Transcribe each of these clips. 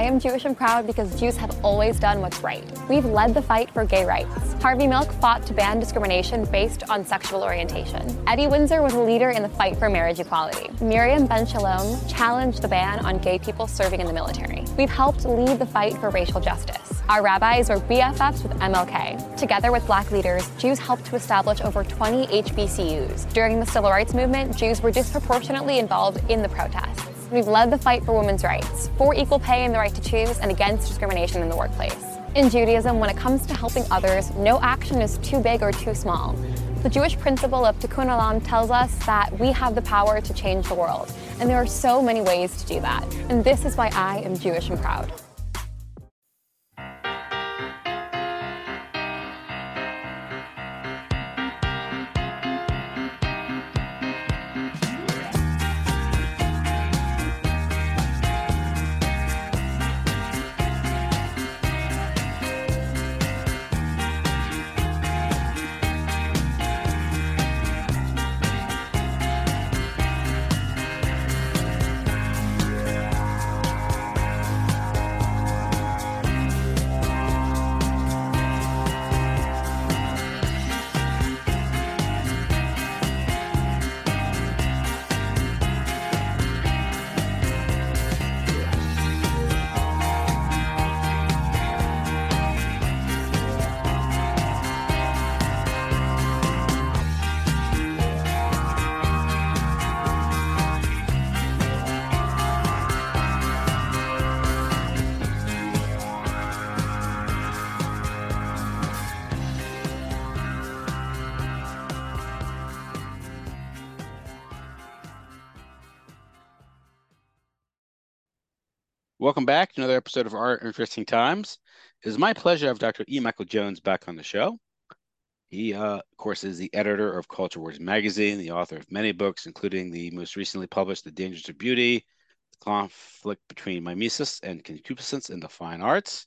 I am Jewish and proud because Jews have always done what's right. We've led the fight for gay rights. Harvey Milk fought to ban discrimination based on sexual orientation. Eddie Windsor was a leader in the fight for marriage equality. Miriam Ben Shalom challenged the ban on gay people serving in the military. We've helped lead the fight for racial justice. Our rabbis were BFFs with MLK. Together with Black leaders, Jews helped to establish over 20 HBCUs. During the Civil Rights Movement, Jews were disproportionately involved in the protests. We've led the fight for women's rights, for equal pay and the right to choose, and against discrimination in the workplace. In Judaism, when it comes to helping others, no action is too big or too small. The Jewish principle of Tikkun Olam tells us that we have the power to change the world, and there are so many ways to do that. And this is why I am Jewish and proud. Welcome back to another episode of Our Interesting Times. It is my pleasure to have Dr. E. Michael Jones back on the show. He, of course, is the editor of Culture Wars magazine, the author of many books, including the most recently published The Dangers of Beauty, The Conflict Between Mimesis and Concupiscence in the Fine Arts.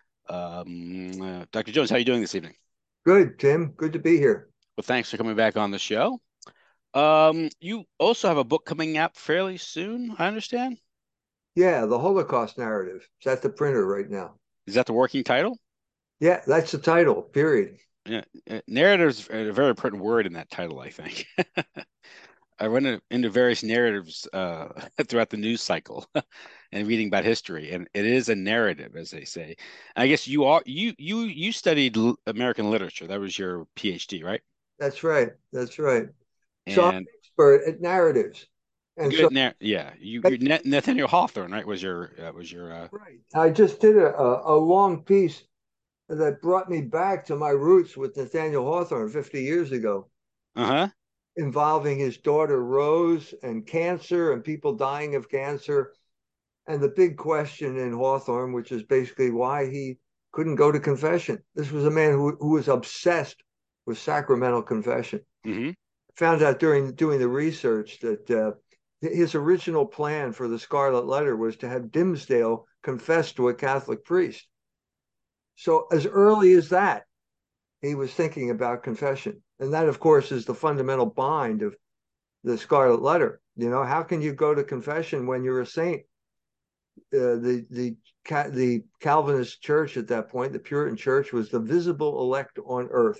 Dr. Jones, how are you doing this evening? Good, Tim. Good to be here. Well, thanks for coming back on the show. You also have a book coming out fairly soon, I understand? Yeah, the Holocaust narrative. It's at the printer right now. Is that the working title? Yeah, that's the title, period. Yeah, narrative is a very important word in that title, I think. I went into various narratives throughout the news cycle and reading about history, and it is a narrative, as they say. I guess you studied American literature. That was your PhD, right? That's right. That's right. And so I'm an expert at narratives. And so, Nathaniel Hawthorne, right? Was your right. I just did a long piece that brought me back to my roots with Nathaniel Hawthorne 50 years ago. Involving his daughter Rose and cancer and people dying of cancer. And the big question in Hawthorne, which is basically why he couldn't go to confession. This was a man who was obsessed with sacramental confession. Mm-hmm. Found out during doing the research that his original plan for the Scarlet Letter was to have Dimmesdale confess to a Catholic priest. So as early as that, he was thinking about confession. And that, of course, is the fundamental bind of the Scarlet Letter. You know, how can you go to confession when you're a saint? The Calvinist church at that point, the Puritan church, was the visible elect on earth.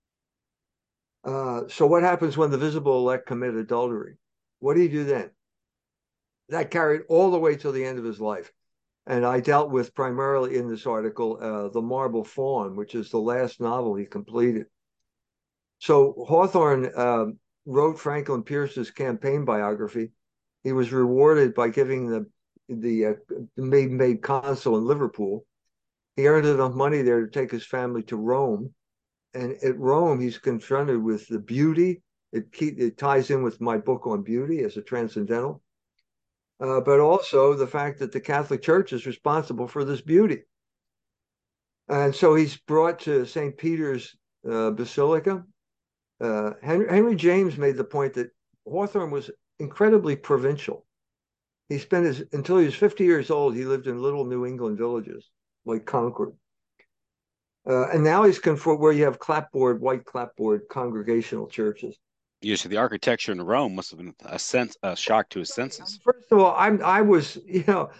So what happens when the visible elect commit adultery? What do you do then? That carried all the way till the end of his life. And I dealt with primarily in this article, The Marble Faun, which is the last novel he completed. So Hawthorne wrote Franklin Pierce's campaign biography. He was rewarded by giving the maiden consul in Liverpool. He earned enough money there to take his family to Rome. And at Rome, he's confronted with the beauty. It ties in with my book on beauty as a transcendental, but also the fact that the Catholic Church is responsible for this beauty. And so he's brought to St. Peter's Basilica. Henry James made the point that Hawthorne was incredibly provincial. He spent until he was 50 years old, he lived in little New England villages like Concord. And now he's where you have white clapboard congregational churches. Yeah, so the architecture in Rome must have been a shock to his senses. First of all, I was,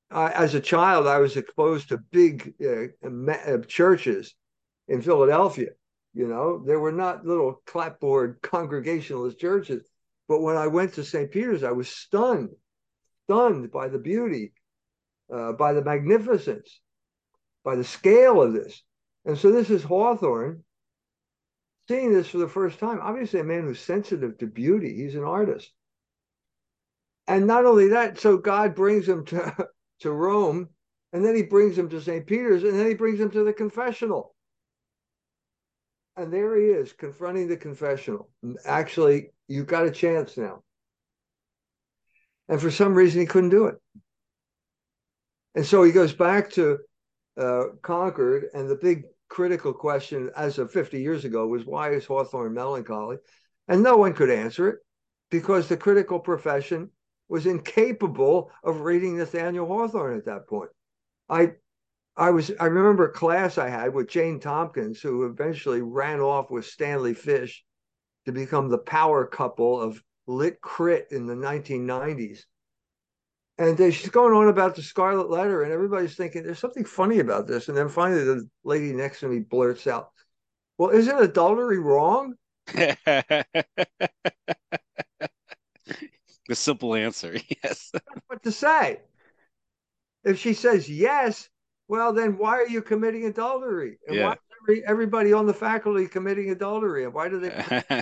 as a child, I was exposed to big churches in Philadelphia. You know, there were not little clapboard congregationalist churches. But when I went to St. Peter's, I was stunned by the beauty, by the magnificence, by the scale of this. And so this is Hawthorne seeing this for the first time. Obviously, a man who's sensitive to beauty. He's an artist. And not only that, so God brings him to Rome, and then he brings him to St. Peter's, and then he brings him to the confessional. And there he is, confronting the confessional. Actually, you've got a chance now. And for some reason, he couldn't do it. And so he goes back to Concord, and the big critical question as of 50 years ago was, why is Hawthorne melancholy? And no one could answer it because the critical profession was incapable of reading Nathaniel Hawthorne at that point. I remember a class I had with Jane Tompkins, who eventually ran off with Stanley Fish to become the power couple of lit crit in the 1990s. And she's going on about the Scarlet Letter, and everybody's thinking there's something funny about this. And then finally, the lady next to me blurts out, "Well, isn't adultery wrong?" The simple answer, yes. What to say? If she says yes, well, then why are you committing adultery? And Yeah. why is everybody on the faculty committing adultery? And why do they?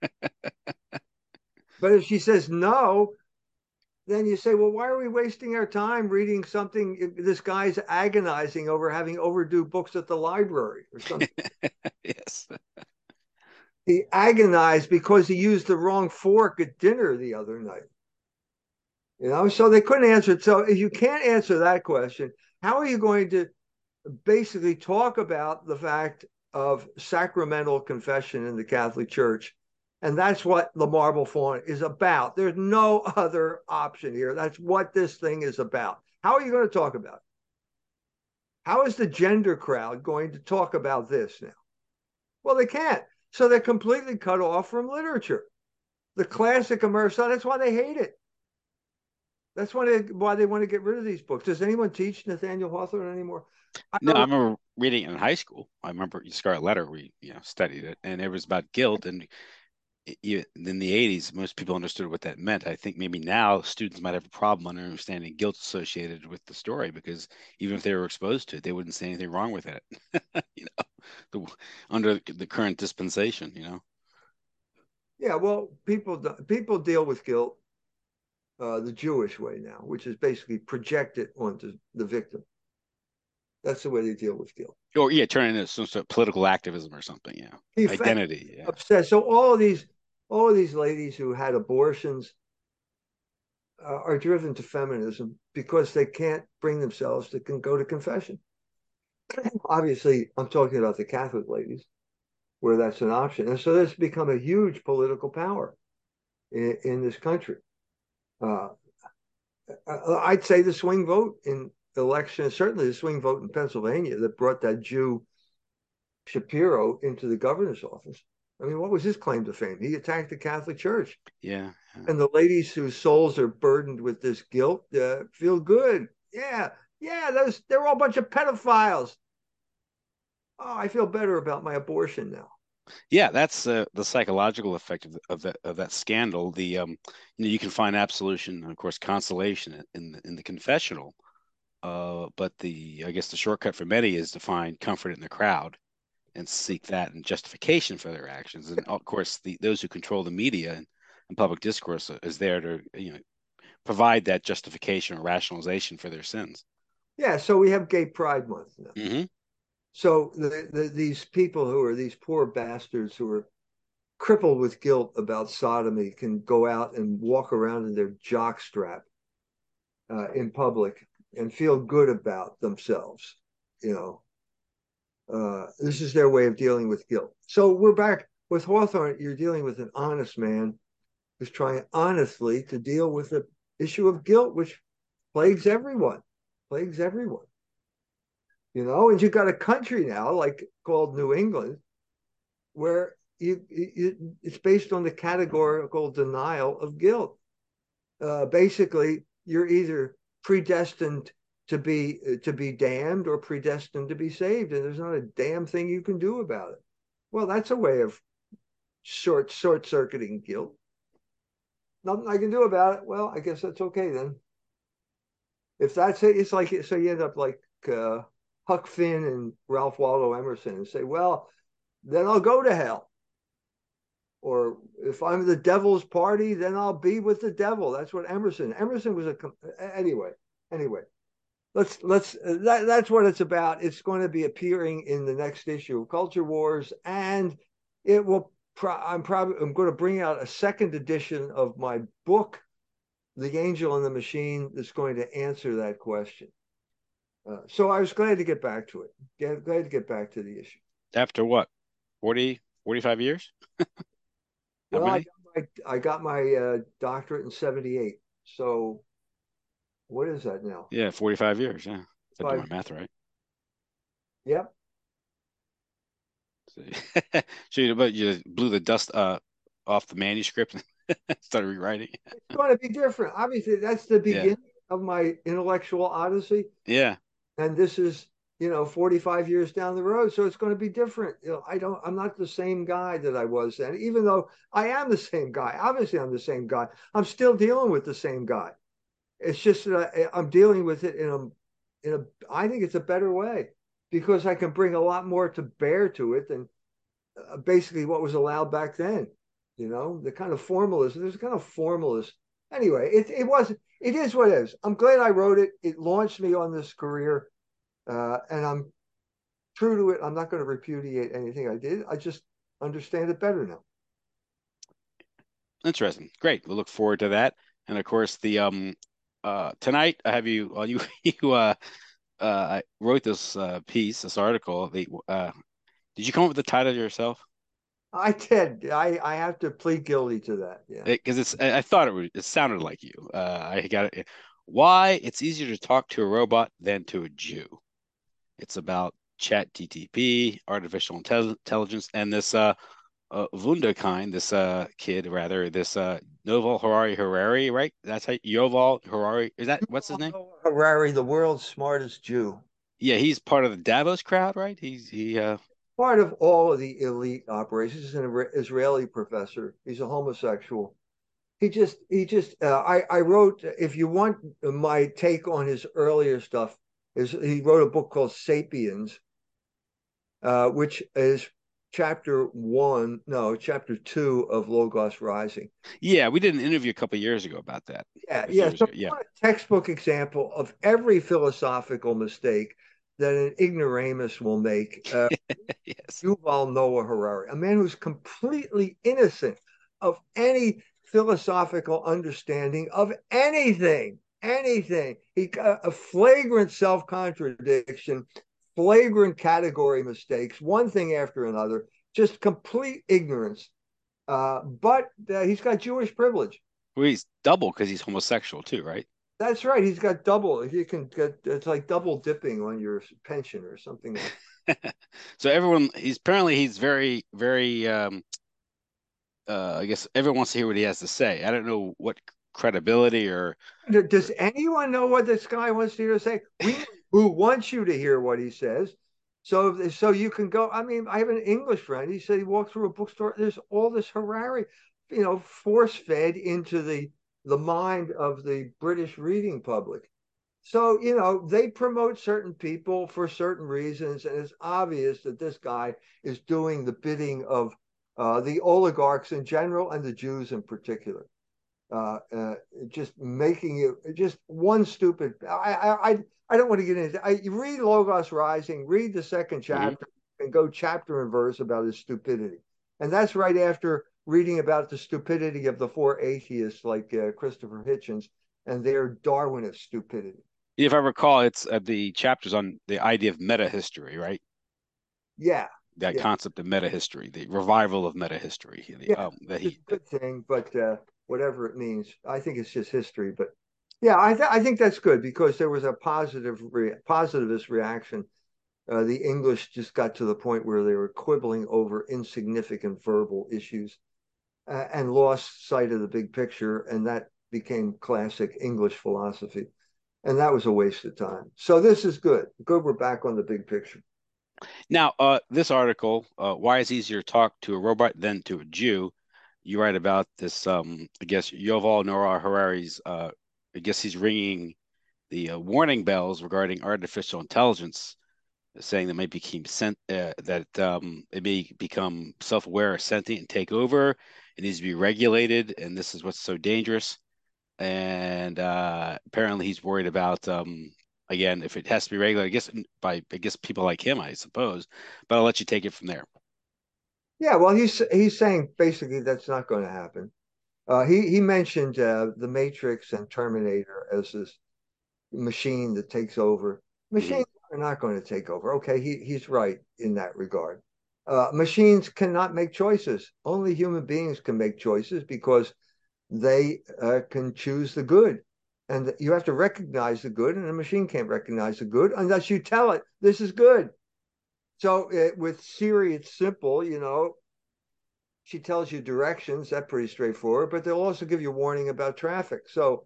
But if she says no, then you say, well, why are we wasting our time reading something this guy's agonizing over having overdue books at the library or something? Yes. He agonized because he used the wrong fork at dinner the other night. You know, so they couldn't answer it. So if you can't answer that question, how are you going to basically talk about the fact of sacramental confession in the Catholic Church? And that's what the Marble Faun is about. There's no other option here. That's what this thing is about. How are you going to talk about it? How is the gender crowd going to talk about this now? Well, they can't. So they're completely cut off from literature. The classic Americana, that's why they hate it. That's why they want to get rid of these books. Does anyone teach Nathaniel Hawthorne anymore? No, I remember reading it in high school. I remember Scarlet Letter, we studied it, and it was about guilt. And in the 80s, most people understood what that meant. I think maybe now students might have a problem understanding guilt associated with the story, because even if they were exposed to it, they wouldn't say anything wrong with it. Under the current dispensation, Yeah, well, people deal with guilt the Jewish way now, which is basically project it onto the victim. That's the way they deal with guilt. Or turn it into some sort of political activism or something. Yeah, identity. Yeah, obsessed. So all of these ladies who had abortions are driven to feminism because they can't bring themselves to go to confession. Obviously, I'm talking about the Catholic ladies, where that's an option, and so that's become a huge political power in this country. I'd say the swing vote in election, certainly the swing vote in Pennsylvania that brought that Jew Shapiro into the governor's office. I mean, what was his claim to fame? He attacked the Catholic Church. Yeah. And the ladies whose souls are burdened with this guilt feel good. Yeah, they're all a bunch of pedophiles. Oh, I feel better about my abortion now. Yeah, that's the psychological effect of that scandal. You can find absolution and of course consolation in the confessional, but I guess the shortcut for many is to find comfort in the crowd and seek that and justification for their actions. And of course, those who control the media and public discourse is there to provide that justification or rationalization for their sins. Yeah, so we have Gay Pride Month now. Mm-hmm. So these people who are these poor bastards who are crippled with guilt about sodomy can go out and walk around in their jockstrap in public and feel good about themselves. This is their way of dealing with guilt. So we're back with Hawthorne. You're dealing with an honest man who's trying honestly to deal with the issue of guilt, which plagues everyone. And you've got a country now called New England, where it's based on the categorical denial of guilt. Basically, you're either predestined to be damned or predestined to be saved, and there's not a damn thing you can do about it. Well, that's a way of short circuiting guilt. Nothing I can do about it. Well, I guess that's okay then. If that's it, it's like so you end up like Huck Finn and Ralph Waldo Emerson and say, well, then I'll go to hell. Or if I'm the devil's party, then I'll be with the devil. That's what Emerson was anyway. That's what it's about. It's going to be appearing in the next issue of Culture Wars, and it will. I'm going to bring out a second edition of my book, The Angel and the Machine, that's going to answer that question. So I was glad to get back to it. Glad to get back to the issue. After what, 40, 45 years? Well, I got my doctorate in 78. So what is that now? Yeah, 45 years. Yeah. If I do my math right. Yep. But you blew the dust off the manuscript and started rewriting. It's going to be different. Obviously, that's the beginning of my intellectual odyssey. Yeah. And this is, 45 years down the road. So it's going to be different. I'm not the same guy that I was then, even though I am the same guy. Obviously, I'm the same guy. I'm still dealing with the same guy. It's just that I'm dealing with it I think it's a better way, because I can bring a lot more to bear to it than basically what was allowed back then. The kind of formalism. There's a kind of formalist. Anyway, it is what it is. I'm glad I wrote it. It launched me on this career, and I'm true to it. I'm not going to repudiate anything I did. I just understand it better now. Interesting. Great. We'll look forward to that. And of course, the tonight I have you I wrote this this article. Did you come up with the title yourself? I did. I have to plead guilty to that. Yeah, because I thought it sounded like you. I got it. Why it's easier to talk to a robot than to a Jew. It's about ChatGPT, artificial intelligence, and this Wunderkind, this kid rather, this Yuval Harari, right? That's how Yuval Harari is that? What's his name? Harari, the world's smartest Jew. Yeah, he's part of the Davos crowd, right? He part of all of the elite operations. He's an Israeli professor. He's a homosexual. I wrote, if you want my take on his earlier stuff, he wrote a book called Sapiens, which is chapter 2 of Logos Rising. Yeah, we did an interview a couple of years ago about that. Yeah. So a textbook example of every philosophical mistake that an ignoramus will make. Yes. Yuval Noah Harari, a man who's completely innocent of any philosophical understanding of anything. He got a flagrant self-contradiction, flagrant category mistakes, one thing after another, just complete ignorance. But he's got Jewish privilege. Well, he's double because he's homosexual too, right? That's right. He's got double. You can get, it's like double dipping on your pension or something. So he's very, very. I guess everyone wants to hear what he has to say. I don't know what credibility or. Does anyone know what this guy wants to hear to say? Who wants you to hear what he says? So you can go. I mean, I have an English friend. He said he walked through a bookstore. There's all this Harari, force fed into the mind of the British reading public. So, they promote certain people for certain reasons, and it's obvious that this guy is doing the bidding of the oligarchs in general and the Jews in particular. Just making it just one stupid. I don't want to get into it. You read Logos Rising, read the second chapter, and go chapter and verse about his stupidity. And that's right after reading about the stupidity of the four atheists like Christopher Hitchens and their Darwinist stupidity. If I recall, it's the chapters on the idea of meta history, right? Yeah. That concept of meta history, the revival of meta history. It's a good thing, but whatever it means, I think it's just history. But yeah, I think that's good because there was a positivist reaction. The English just got to the point where they were quibbling over insignificant verbal issues and lost sight of the big picture, and that became classic English philosophy. And that was a waste of time. So this is good. Good, we're back on the big picture. Now, this article, why it's easier to talk to a robot than to a Jew. You write about this. I guess Yuval Noah Harari's. I guess he's ringing the warning bells regarding artificial intelligence, saying that it may become self-aware or sentient and take over. It needs to be regulated, and this is what's so dangerous. And apparently, he's worried about again if it has to be regulated. I guess people like him, I suppose. But I'll let you take it from there. Yeah, well, he's saying basically that's not going to happen. He mentioned The Matrix and Terminator as this machine that takes over. Machines are not going to take over. Okay, he's right in that regard. Machines cannot make choices. Only human beings can make choices because they can choose the good. And you have to recognize the good, and a machine can't recognize the good unless you tell it this is good. So with Siri, it's simple, she tells you directions. That's pretty straightforward, but they'll also give you warning about traffic. So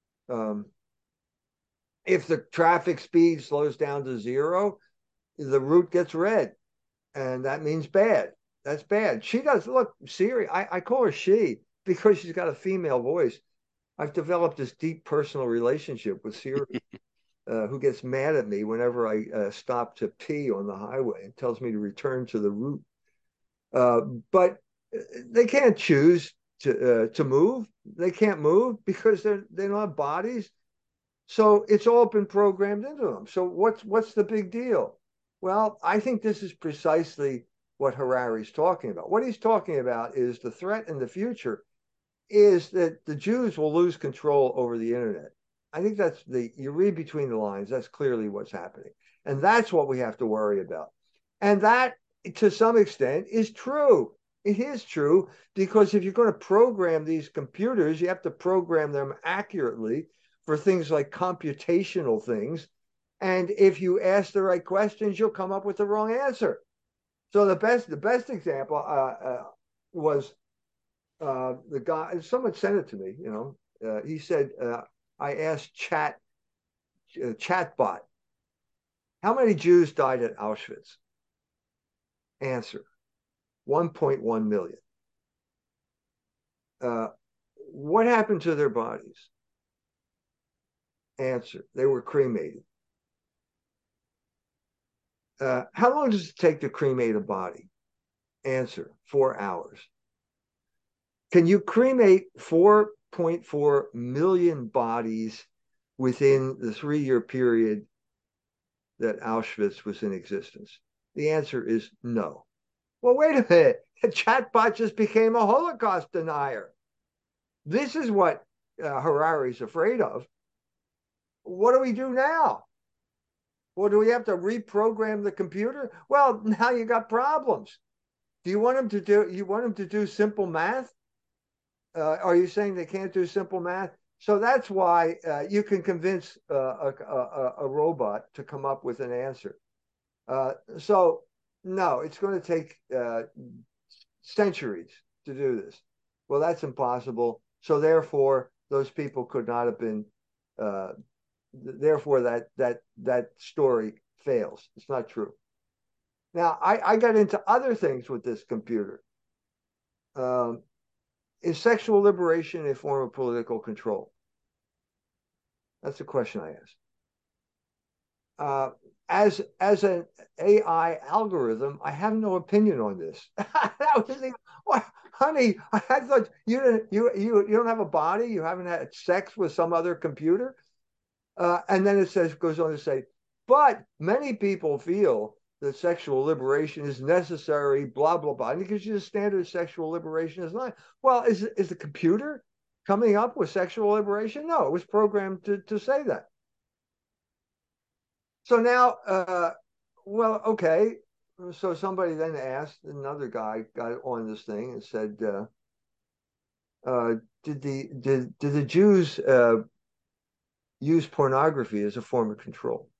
if the traffic speed slows down to 0, the route gets red, and that means bad. That's bad. She does. Look, Siri, I call her she because she's got a female voice. I've developed this deep personal relationship with Siri, who gets mad at me whenever I stop to pee on the highway and tells me to return to the route. But they can't choose to move. They can't move because they don't have bodies. So it's all been programmed into them. So what's the big deal? Well, I think this is precisely what Harari's talking about. What he's talking about is the threat in the future is that the Jews will lose control over the internet. I think you read between the lines, that's clearly what's happening. And that's what we have to worry about. And that, to some extent, is true. It is true because if you're going to program these computers, you have to program them accurately for things like computational things. And if you ask the right questions, you'll come up with the wrong answer. So the best example was the guy. Someone sent it to me. He said, I asked chatbot, how many Jews died at Auschwitz? Answer: 1.1 million. What happened to their bodies? Answer: they were cremated. How long does it take to cremate a body? Answer: 4 hours. Can you cremate 4.4 million bodies within the 3-year period that Auschwitz was in existence? The answer is no. Well, wait a minute. The chatbot just became a Holocaust denier. This is what Harari's afraid of. What do we do now? Well, do we have to reprogram the computer? Well, now you got problems. Do you want him to do simple math? Are you saying they can't do simple math? So that's why you can convince a robot to come up with an answer. So no, it's going to take centuries to do this. Well, that's impossible. So therefore, those people could not have been. Therefore, that story fails. It's not true. Now, I got into other things with this computer. Is sexual liberation a form of political control? That's the question I asked. As an AI algorithm, I have no opinion on this. That was what, honey, I thought you don't have a body, you haven't had sex with some other computer. And then it goes on to say, but many people feel that sexual liberation is necessary, blah, blah, blah. And it gives you the standard sexual liberation is not. Well, is the computer coming up with sexual liberation? No, it was programmed to say that. So now, well, okay. So somebody then asked, another guy got on this thing and said, did the Jews use pornography as a form of control?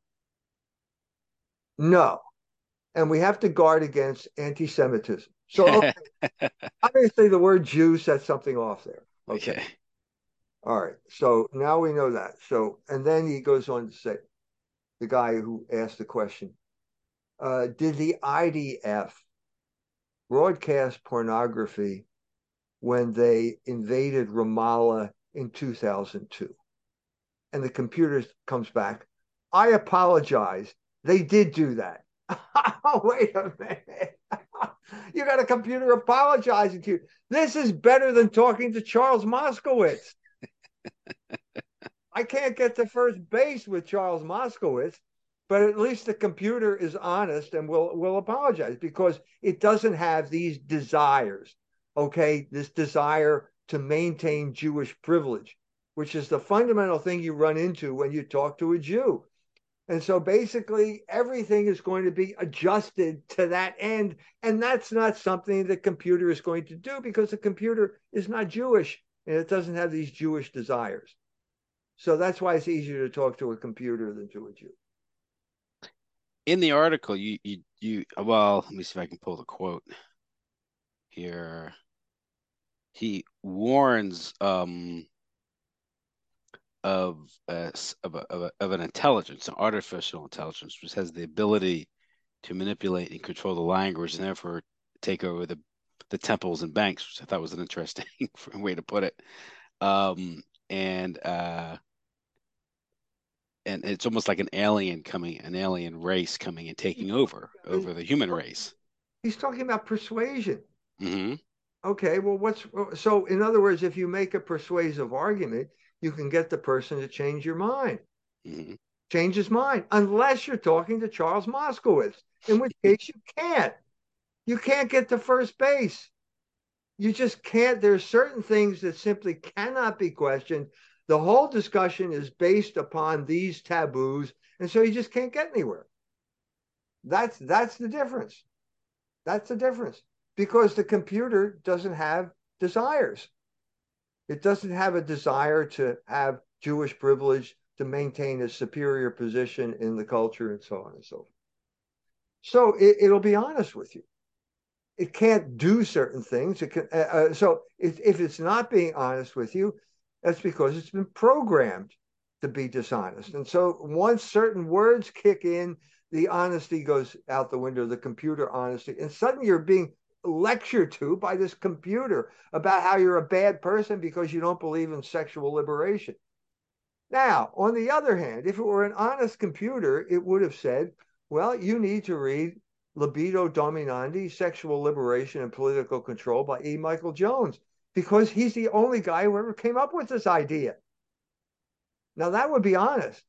No. And we have to guard against anti-Semitism. So okay, obviously the word Jew sets something off there. Okay. All right. So now we know that. So, and then he goes on to say, the guy who asked the question, did the IDF broadcast pornography when they invaded Ramallah in 2002? And the computer comes back, I apologize. They did do that. Oh, wait a minute. You got a computer apologizing to you. This is better than talking to Charles Moskowitz. I can't get to first base with Charles Moskowitz, but at least the computer is honest and will apologize because it doesn't have these desires. Okay, this desire to maintain Jewish privilege, which is the fundamental thing you run into when you talk to a Jew. And so basically, everything is going to be adjusted to that end. And that's not something the computer is going to do because the computer is not Jewish and it doesn't have these Jewish desires. So that's why it's easier to talk to a computer than to a Jew. In the article, you well, let me see if I can pull the quote here. He warns of an intelligence, an artificial intelligence, which has the ability to manipulate and control the language and therefore take over the temples and banks, which I thought was an interesting way to put it. And it's almost like an alien race coming and taking over the human race. He's talking about persuasion. Mm-hmm. Okay, well, so in other words, if you make a persuasive argument, you can get the person to change your mind, change his mind, unless you're talking to Charles Moskowitz, in which case you can't. You can't get to first base. You just can't. There's certain things that simply cannot be questioned. The whole discussion is based upon these taboos, and so you just can't get anywhere. That's the difference. That's the difference. Because the computer doesn't have desires. It doesn't have a desire to have Jewish privilege, to maintain a superior position in the culture, and so on and so forth. So it'll be honest with you. It can't do certain things. It can. So if it's not being honest with you, that's because it's been programmed to be dishonest. And so once certain words kick in, the honesty goes out the window, the computer honesty, and suddenly you're being lectured to by this computer about how you're a bad person because you don't believe in sexual liberation. Now, on the other hand, if it were an honest computer, it would have said, well, you need to read Libido Dominandi, Sexual Liberation and Political Control by E. Michael Jones, because he's the only guy who ever came up with this idea. Now, that would be honest.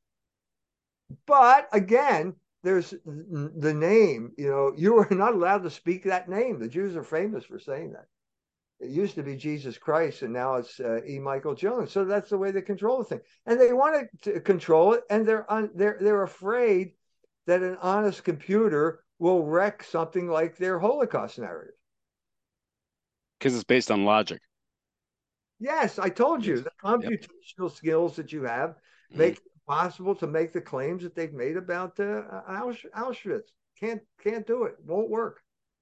But again, there's the name, you are not allowed to speak that name. The Jews are famous for saying that. It used to be Jesus Christ, and now it's E. Michael Jones. So that's the way they control the thing. And they want to control it, and they're afraid that an honest computer will wreck something like their Holocaust narrative. Because it's based on logic. Yes, I told you, the computational skills that you have make it possible to make the claims that they've made about Auschwitz. Can't do it. Won't work.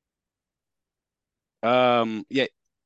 Yeah.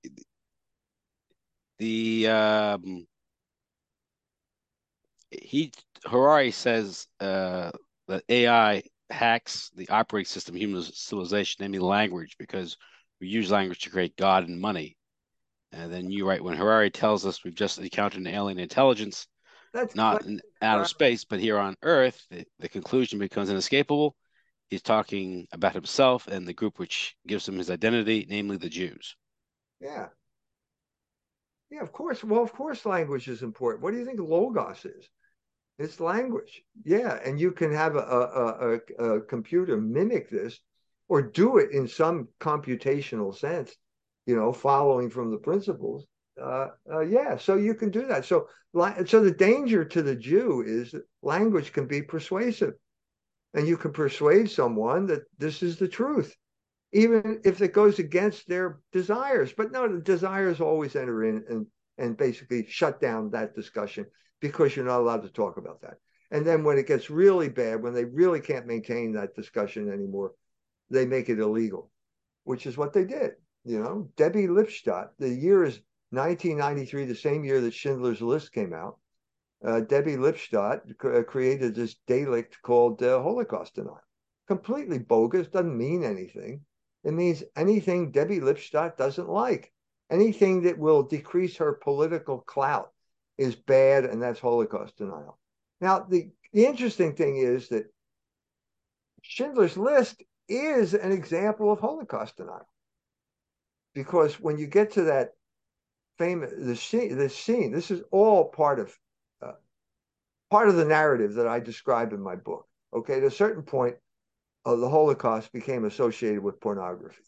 Harari says that AI hacks the operating system of human civilization, namely language, because we use language to create God and money. And then you write, when Harari tells us we've just encountered an alien intelligence, that's not in outer space, but here on Earth, the conclusion becomes inescapable. He's talking about himself and the group which gives him his identity, namely the Jews. Yeah. Yeah, of course. Well, of course, language is important. What do you think Logos is? It's language. Yeah, and you can have a computer mimic this or do it in some computational sense, following from the principles. Yeah, so you can do that. So the danger to the Jew is that language can be persuasive, and you can persuade someone that this is the truth, even if it goes against their desires. But no, the desires always enter in and basically shut down that discussion because you're not allowed to talk about that. And then when it gets really bad, when they really can't maintain that discussion anymore, they make it illegal, which is what they did. Debbie Lipstadt, the year is 1993, the same year that Schindler's List came out, Debbie Lipstadt created this delict called Holocaust denial. Completely bogus, doesn't mean anything. It means anything Debbie Lipstadt doesn't like. Anything that will decrease her political clout is bad, and that's Holocaust denial. Now, the interesting thing is that Schindler's List is an example of Holocaust denial. Because when you get to that famous, the scene, this is all part of the narrative that I describe in my book. Okay, at a certain point, the Holocaust became associated with pornography.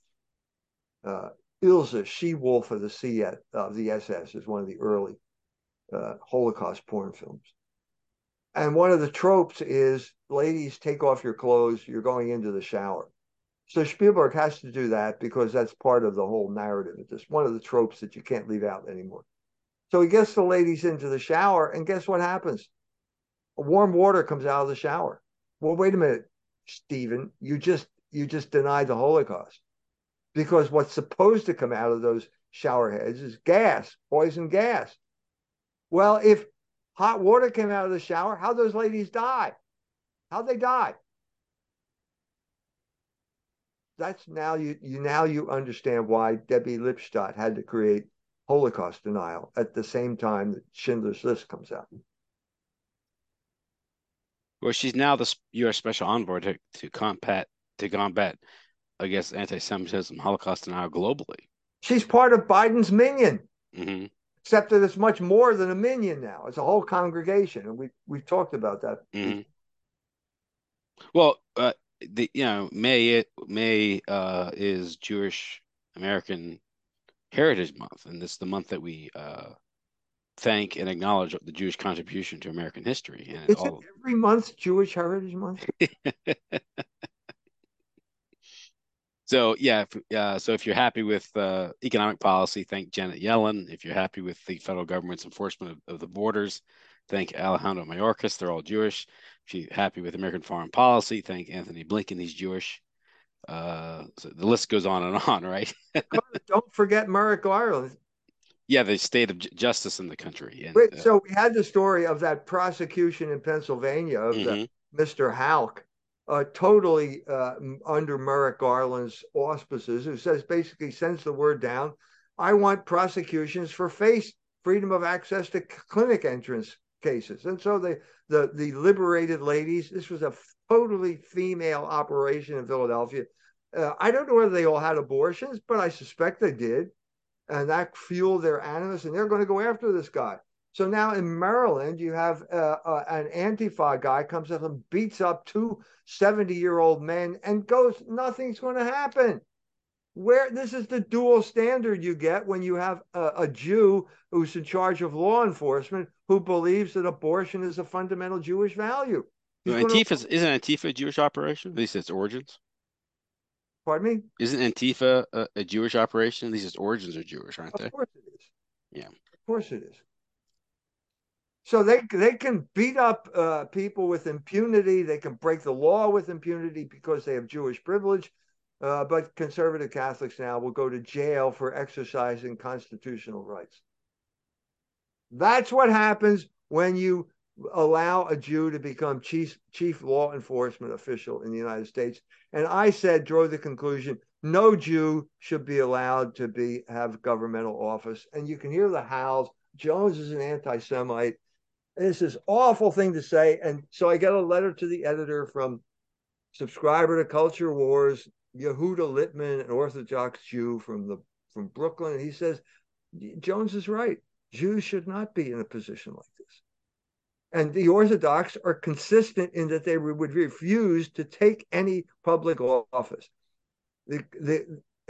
Ilse, She-Wolf of the SS, is one of the early Holocaust porn films. And one of the tropes is, ladies, take off your clothes, you're going into the shower. So Spielberg has to do that because that's part of the whole narrative. It's one of the tropes that you can't leave out anymore. So he gets the ladies into the shower, and guess what happens? Warm water comes out of the shower. Well, wait a minute, Stephen, you just denied the Holocaust, because what's supposed to come out of those shower heads is gas, poison gas. Well, if hot water came out of the shower, how'd those ladies die? How'd they die? That's now you understand why Debbie Lipstadt had to create Holocaust denial at the same time that Schindler's List comes out. Well, she's now the U.S. Special Envoy to combat, I guess, anti-Semitism, Holocaust denial globally. She's part of Biden's minion, mm-hmm. except that it's much more than a minion now. It's a whole congregation, and we've talked about that. Mm-hmm. Well, May is Jewish American Heritage Month, and it's the month that we thank and acknowledge the Jewish contribution to American history. And is it every month Jewish Heritage Month? So yeah, so if you're happy with economic policy, thank Janet Yellen. If you're happy with the federal government's enforcement of the borders, thank Alejandro Mayorkas. They're all Jewish. If you're happy with American foreign policy, thank Anthony Blinken. He's Jewish. So the list goes on and on, right? Don't forget Merrick Garland. Yeah, the state of justice in the country. And, so we had the story of that prosecution in Pennsylvania of Mr. Houck, totally under Merrick Garland's auspices, who basically sends the word down, I want prosecutions for freedom of access to clinic entrance cases. And so the liberated ladies, this was a totally female operation in Philadelphia. I don't know whether they all had abortions, but I suspect they did. And that fueled their animus, and they're going to go after this guy. So now in Maryland, you have an Antifa guy comes up and beats up two 70-year-old men and goes, nothing's going to happen. This is the dual standard you get when you have a Jew who's in charge of law enforcement who believes that abortion is a fundamental Jewish value. Isn't Antifa a Jewish operation? At least its origins. Pardon me? Isn't Antifa a Jewish operation? At least its origins are Jewish, aren't they? Of course it is. Yeah. Of course it is. So they can beat up people with impunity. They can break the law with impunity because they have Jewish privilege. But conservative Catholics now will go to jail for exercising constitutional rights. That's what happens when you allow a Jew to become chief law enforcement official in the United States. And I drove the conclusion, no Jew should be allowed to have governmental office. And you can hear the howls. Jones is an anti-Semite. This is awful thing to say. And so I get a letter to the editor from subscriber to Culture Wars, Yehuda Littman, an Orthodox Jew from Brooklyn. And he says, Jones is right. Jews should not be in a position like this. And the Orthodox are consistent in that they would refuse to take any public office. This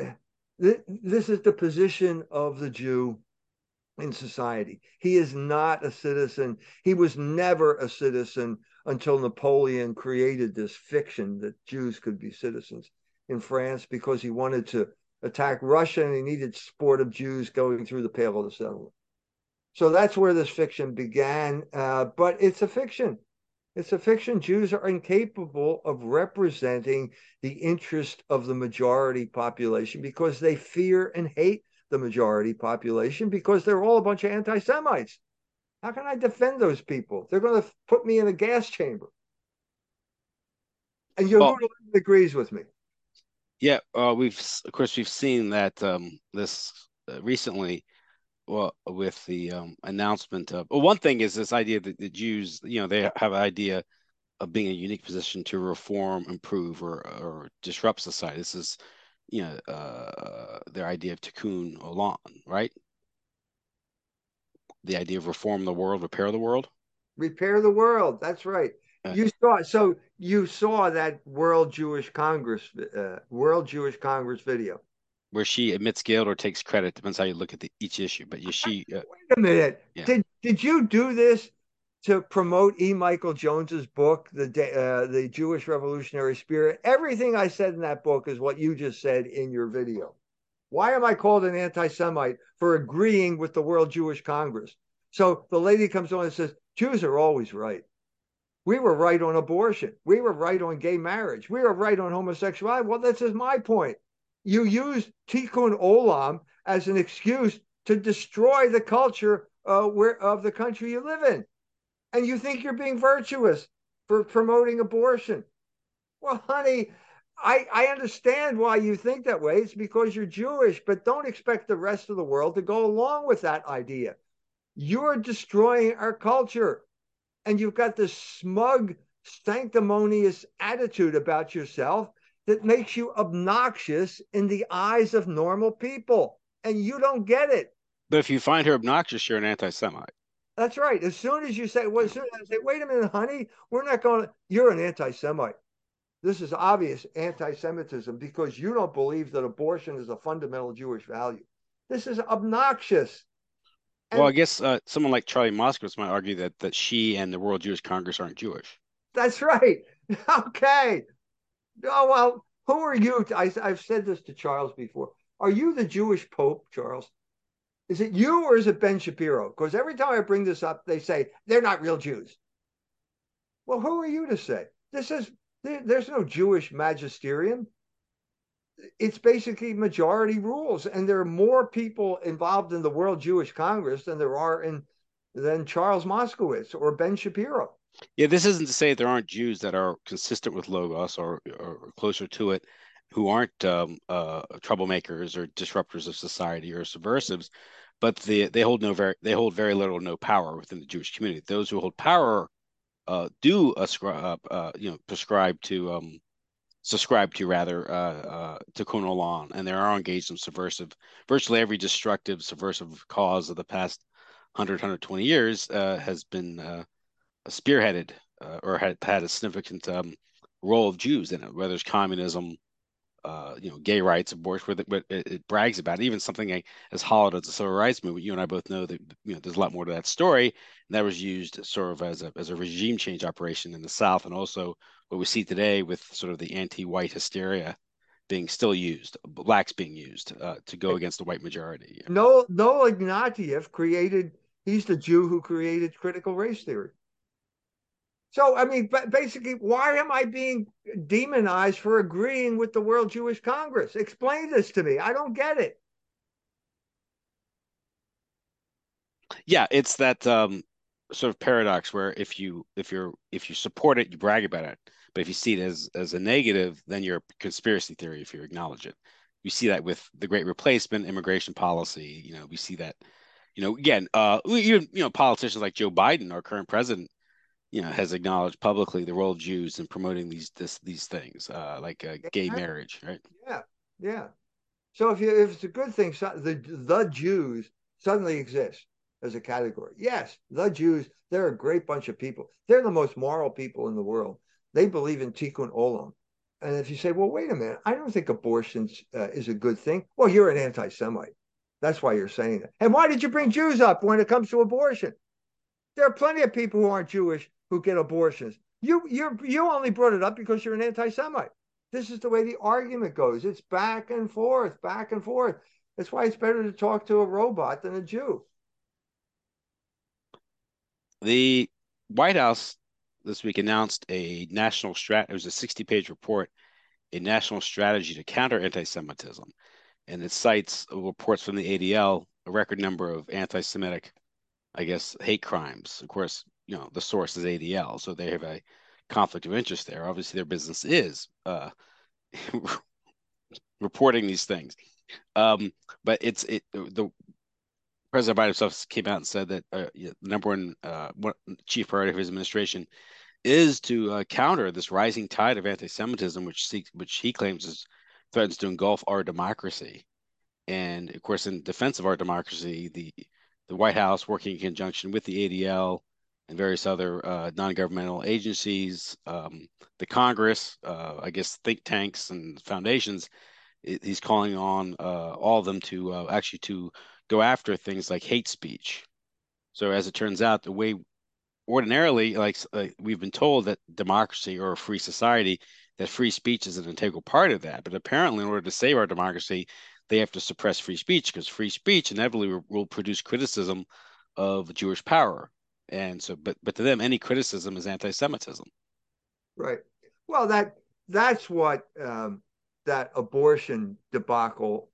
is the position of the Jew in society. He is not a citizen. He was never a citizen until Napoleon created this fiction that Jews could be citizens in France because he wanted to attack Russia and he needed support of Jews going through the Pale of the Settlement. So that's where this fiction began, but it's a fiction. It's a fiction. Jews are incapable of representing the interest of the majority population because they fear and hate the majority population because they're all a bunch of anti-Semites. How can I defend those people? They're going to put me in a gas chamber. And Yehuda agrees with me. Yeah, we've seen that this recently. Well, with the announcement of, well, one thing is this idea that the Jews, they have an idea of being in a unique position to reform, improve, or disrupt society. This is, their idea of tikkun olam, right? The idea of reform the world, repair the world. Repair the world. That's right. You saw that World Jewish Congress video where she admits guilt or takes credit, depends how you look at each issue. But wait a minute. Yeah. Did you do this to promote E. Michael Jones's book, the Jewish Revolutionary Spirit? Everything I said in that book is what you just said in your video. Why am I called an anti-Semite for agreeing with the World Jewish Congress? So the lady comes on and says, Jews are always right. We were right on abortion. We were right on gay marriage. We were right on homosexuality. Well, this is my point. You use Tikkun Olam as an excuse to destroy the culture of the country you live in. And you think you're being virtuous for promoting abortion. Well, honey, I understand why you think that way. It's because you're Jewish, but don't expect the rest of the world to go along with that idea. You're destroying our culture. And you've got this smug, sanctimonious attitude about yourself that makes you obnoxious in the eyes of normal people. And you don't get it. But if you find her obnoxious, you're an anti-Semite. That's right. As soon as you say, well, as soon as I say, wait a minute, honey, we're not going to, you're an anti-Semite. This is obvious anti-Semitism because you don't believe that abortion is a fundamental Jewish value. This is obnoxious. Well, I guess someone like Charlie Moskowitz might argue that she and the World Jewish Congress aren't Jewish. That's right. Okay. Oh, well, who are you? I've said this to Charles before. Are you the Jewish Pope, Charles? Is it you or is it Ben Shapiro? Because every time I bring this up, they say they're not real Jews. Well, who are you to say? There's no Jewish magisterium. It's basically majority rules, and there are more people involved in the World Jewish Congress than there are than Charles Moskowitz or Ben Shapiro. Yeah, this isn't to say there aren't Jews that are consistent with Logos or closer to it, who aren't troublemakers or disruptors of society or subversives, but they hold very little or no power within the Jewish community. Those who hold power do subscribe to Tikkun Olam, and they are engaged in virtually every destructive, subversive cause of the past 120 years has been spearheaded or had a significant role of Jews in it, whether it's communism, gay rights, abortion, where it brags about it. Even something as hollow as the civil rights movement. You and I both know that there's a lot more to that story, and that was used sort of as a regime change operation in the South, and also what we see today with sort of the anti-white hysteria being still used, blacks being used to go against the white majority. Yeah. Noel Ignatieff he's the Jew who created critical race theory. So, I mean, basically, why am I being demonized for agreeing with the World Jewish Congress? Explain this to me. I don't get it. Yeah, it's that sort of paradox where if you support it, you brag about it. But if you see it as a negative, then you're a conspiracy theory if you acknowledge it. You see that with the Great Replacement, immigration policy. We see that, again, even, politicians like Joe Biden, our current president, has acknowledged publicly the role of Jews in promoting these things, like gay marriage, right? Yeah, yeah. So if it's a good thing, the Jews suddenly exist as a category. Yes, the Jews, they're a great bunch of people. They're the most moral people in the world. They believe in Tikkun Olam. And if you say, well, wait a minute, I don't think abortion is a good thing. Well, you're an anti-Semite. That's why you're saying that. And why did you bring Jews up when it comes to abortion? There are plenty of people who aren't Jewish who get abortions. You only brought it up because you're an anti-Semite. This is the way the argument goes. It's back and forth, back and forth. That's why it's better to talk to a robot than a Jew. The White House this week announced a national it was a 60-page report, a national strategy to counter anti-Semitism. and it cites reports from the ADL, a record number of anti-Semitic, I guess, hate crimes. Of course, the source is ADL, so they have a conflict of interest there. Obviously, their business is reporting these things. But the President Biden himself came out and said that the number one chief priority of his administration is to counter this rising tide of anti-Semitism, which he claims threatens to engulf our democracy. And of course, in defense of our democracy, the White House, working in conjunction with the ADL and various other non-governmental agencies, the Congress, I guess think tanks and foundations, he's calling on all of them to actually to go after things like hate speech. So as it turns out, the way ordinarily, like we've been told that democracy or a free society, that free speech is an integral part of that. But apparently, in order to save our democracy, they have to suppress free speech, because free speech inevitably will produce criticism of Jewish power. And so, but to them, any criticism is anti-Semitism. Right. Well, that's what that abortion debacle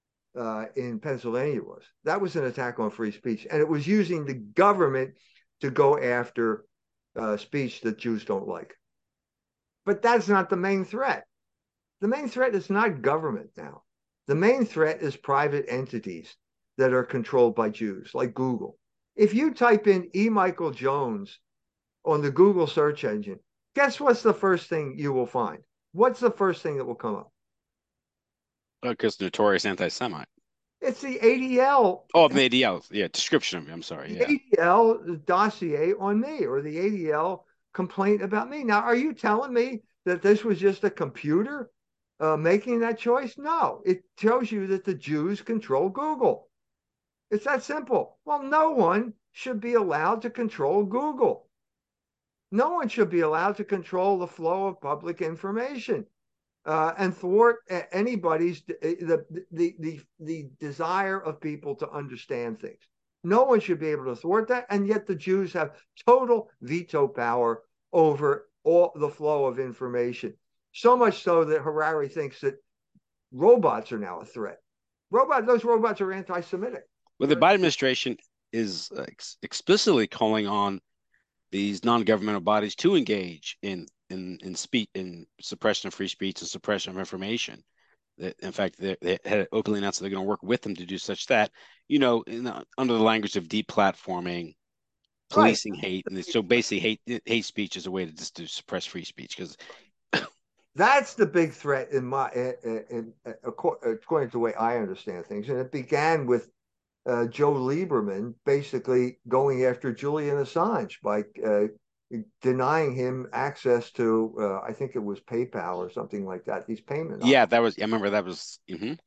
in Pennsylvania was. That was an attack on free speech, and it was using the government to go after speech that Jews don't like. But that's not the main threat. The main threat is not government now. The main threat is private entities that are controlled by Jews, like Google. If you type in E. Michael Jones on the Google search engine, guess what's the first thing you will find? What's the first thing that will come up? Because notorious anti-Semite. It's the ADL. Oh, the ADL. Yeah, description of me. I'm sorry. The ADL dossier on me, or the ADL complaint about me. Now, are you telling me that this was just a computer making that choice? No, it shows you that the Jews control Google. It's that simple. Well, no one should be allowed to control Google. No one should be allowed to control the flow of public information and thwart anybody's the desire of people to understand things. No one should be able to thwart that, and yet the Jews have total veto power over all the flow of information. So much so that Harari thinks that robots are now a threat. Those robots are anti-Semitic. Well, the Biden administration is explicitly calling on these non-governmental bodies to engage in speech, in suppression of free speech and suppression of information. In fact, they had openly announced that they're going to work with them to do such that, under the language of deplatforming, policing hate, and so basically hate speech is a way to suppress free speech, because that's the big threat according to the way I understand things, and it began with Joe Lieberman basically going after Julian Assange by denying him access to, I think it was PayPal or something like that. These payments. Yeah, I remember that was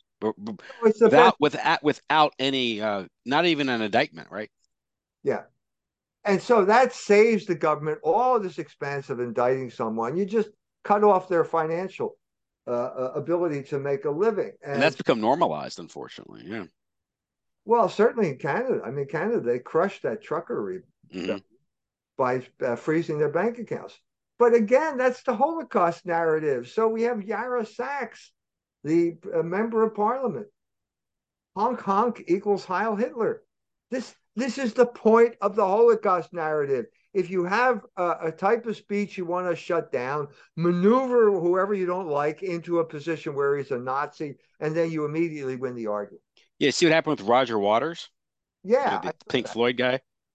without any, not even an indictment, right? Yeah. And so that saves the government all of this expense of indicting someone. You just cut off their financial ability to make a living. And that's become normalized, unfortunately. Yeah. Well, certainly in Canada. I mean, Canada, they crushed that truckery by freezing their bank accounts. But again, that's the Holocaust narrative. So we have Yara Sachs, the member of parliament. Honk honk equals Heil Hitler. This is the point of the Holocaust narrative. If you have a type of speech you want to shut down, maneuver whoever you don't like into a position where he's a Nazi, and then you immediately win the argument. Yeah, see what happened with Roger Waters? Yeah, the Pink Floyd guy.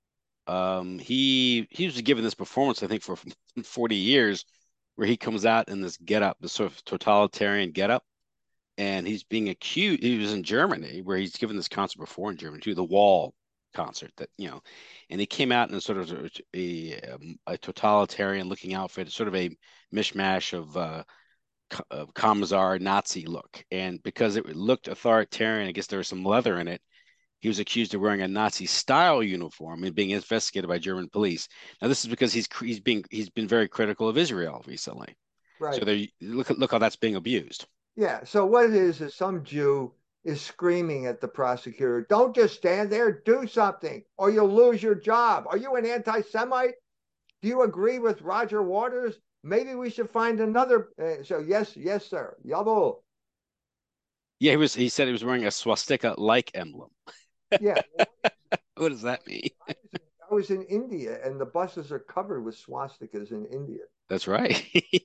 He was given this performance, I think, for 40 years, where he comes out in this getup, this sort of totalitarian getup, and he's being accused. He was in Germany, where he's given this concert before in Germany too, the Wall concert, that and he came out in sort of a totalitarian looking outfit, sort of a mishmash of Commissar Nazi look, and because it looked authoritarian, I guess there was some leather in it. He was accused of wearing a Nazi style uniform and being investigated by German police. Now, this is because he's been very critical of Israel recently. Right. So look how that's being abused. Yeah. So what it is some Jew is screaming at the prosecutor, "Don't just stand there, do something, or you'll lose your job. Are you an anti-Semite? Do you agree with Roger Waters? Maybe we should find another." So yes, sir. Jawohl. Yeah, he said he was wearing a swastika-like emblem. Yeah. What does that mean? I was in India, and the buses are covered with swastikas in India. That's right.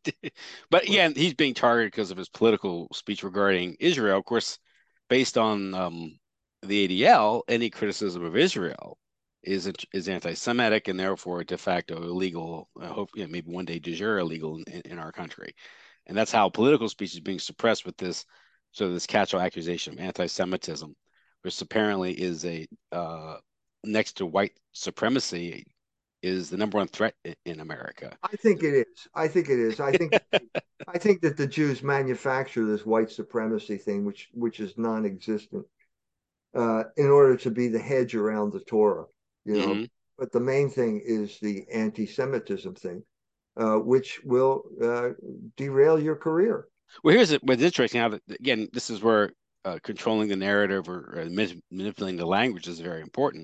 But again, he's being targeted because of his political speech regarding Israel. Of course, based on the ADL, any criticism of Israel is anti-Semitic and therefore de facto illegal. Hope maybe one day de jure illegal in our country, and that's how political speech is being suppressed with this catch-all accusation of anti-Semitism, which apparently is a next to white supremacy is the number one threat in America. I think it is. I think it is. I think that the Jews manufacture this white supremacy thing, which is non-existent, in order to be the hedge around the Torah, you know. Hmm. But the main thing is the anti-Semitism thing, which will derail your career. Well, what's interesting. How again, this is where controlling the narrative or manipulating the language is very important.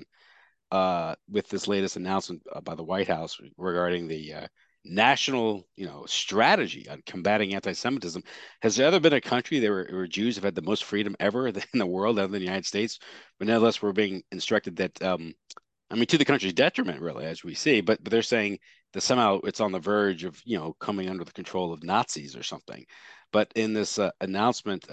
With this latest announcement by the White House regarding the national, strategy on combating anti-Semitism. Has there ever been a country where Jews have had the most freedom ever in the world, other than the United States? But nevertheless, we're being instructed that, I mean, to the country's detriment, really, as we see. But they're saying that somehow it's on the verge of, coming under the control of Nazis or something. But in this announcement,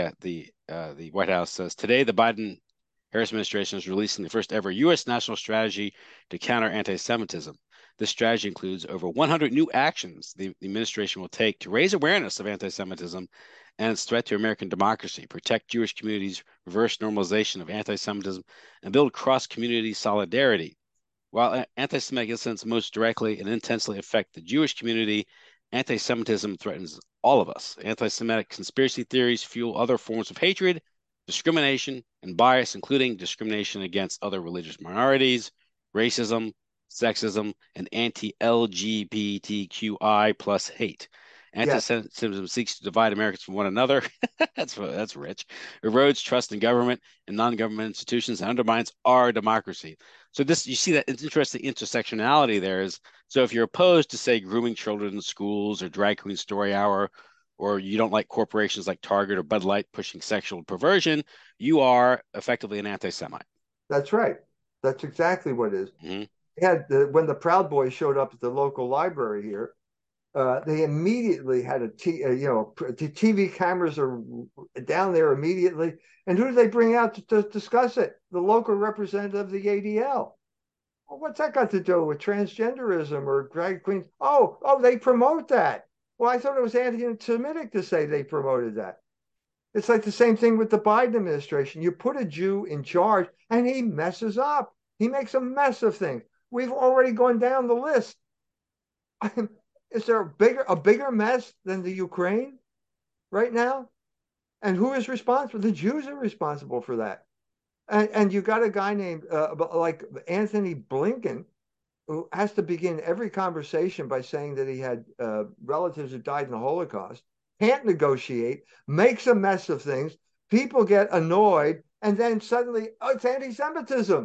the White House says today the Biden Harris administration is releasing the first ever U.S. national strategy to counter anti-Semitism. This strategy includes over 100 new actions the administration will take to raise awareness of anti-Semitism and its threat to American democracy, protect Jewish communities, reverse normalization of anti-Semitism, and build cross-community solidarity. While anti-Semitic incidents most directly and intensely affect the Jewish community, anti-Semitism threatens all of us. Anti-Semitic conspiracy theories fuel other forms of hatred, discrimination, and bias, including discrimination against other religious minorities, racism, sexism, and anti-LGBTQI plus hate. Yes, Anti-Semitism seeks to divide Americans from one another. That's rich. Erodes trust in government and non-government institutions and undermines our democracy. So this, you see that it's interesting intersectionality there is. So if you're opposed to, say, grooming children in schools or drag queen story hour, or you don't like corporations like Target or Bud Light pushing sexual perversion, you are effectively an anti-Semite. that's right. That's exactly what it is. Mm-hmm. When the Proud Boys showed up at the local library here, they immediately had the TV cameras are down there immediately. And who do they bring out to discuss it? The local representative of the ADL. Well, what's that got to do with transgenderism or drag queens? Oh, they promote that. Well, I thought it was anti-Semitic to say they promoted that. It's like the same thing with the Biden administration. You put a Jew in charge and he messes up. He makes a mess of things. We've already gone down the list. Is there a bigger mess than the Ukraine right now? And who is responsible? The Jews are responsible for that. And you got a guy named like Anthony Blinken who has to begin every conversation by saying that he had relatives who died in the Holocaust, can't negotiate, makes a mess of things. People get annoyed, and then suddenly, it's anti-Semitism.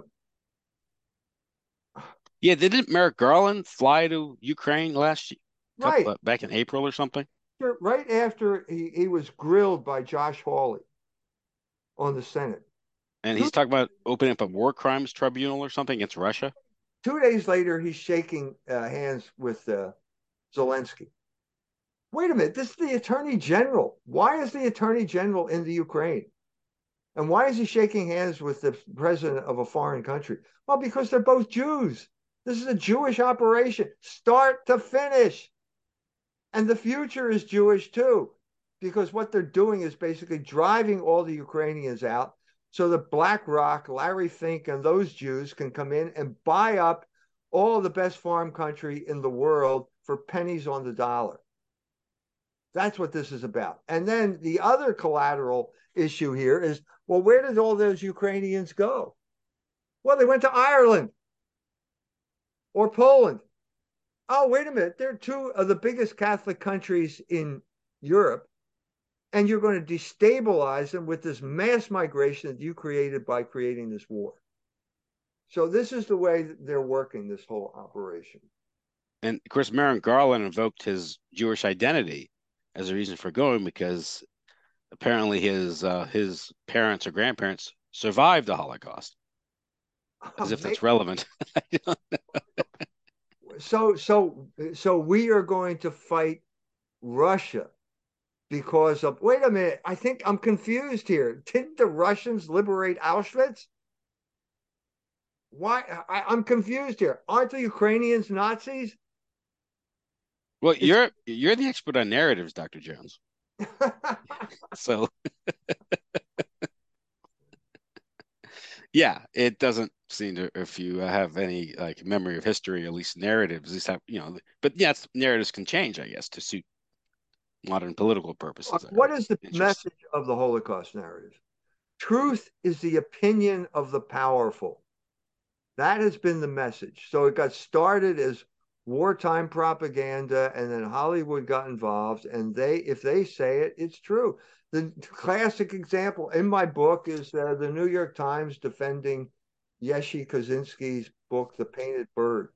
Yeah, didn't Merrick Garland fly to Ukraine last Right. back in April or something? Right after he was grilled by Josh Hawley on the Senate. And Two, he's talking about opening up a war crimes tribunal or something against Russia. 2 days later, he's shaking hands with Zelensky. Wait a minute, this is the Attorney General. Why is the Attorney General in the Ukraine? And why is he shaking hands with the president of a foreign country? Well, because they're both Jews. This is a Jewish operation, start to finish. And the future is Jewish too, because what they're doing is basically driving all the Ukrainians out so that BlackRock, Larry Fink, and those Jews can come in and buy up all the best farm country in the world for pennies on the dollar. That's what this is about. And then the other collateral issue here is, well, where did all those Ukrainians go? Well, they went to Ireland or Poland. Oh, wait a minute. They're two of the biggest Catholic countries in Europe. And you're going to destabilize them with this mass migration that you created by creating this war. So this is the way that they're working this whole operation. And of course, Merrick Garland invoked his Jewish identity as a reason for going because apparently his parents or grandparents survived the Holocaust, as if that's relevant. So we are going to fight Russia because of, wait a minute, I think I'm confused here. Didn't the Russians liberate Auschwitz? Why? I'm confused here. Aren't the Ukrainians Nazis? Well, It's you're the expert on narratives, Dr. Jones. So yeah, it doesn't seem to, if you have any like memory of history, at least narratives, at least have, but yes, narratives can change, I guess, to suit modern political purposes. what is the Interesting. message of the Holocaust narrative? Truth is the opinion of the powerful. That has been the message. So it got started as wartime propaganda, and then Hollywood got involved, and if they say it, it's true. The classic example in my book is the New York Times defending Yeshe Kosinski's book, The Painted Bird.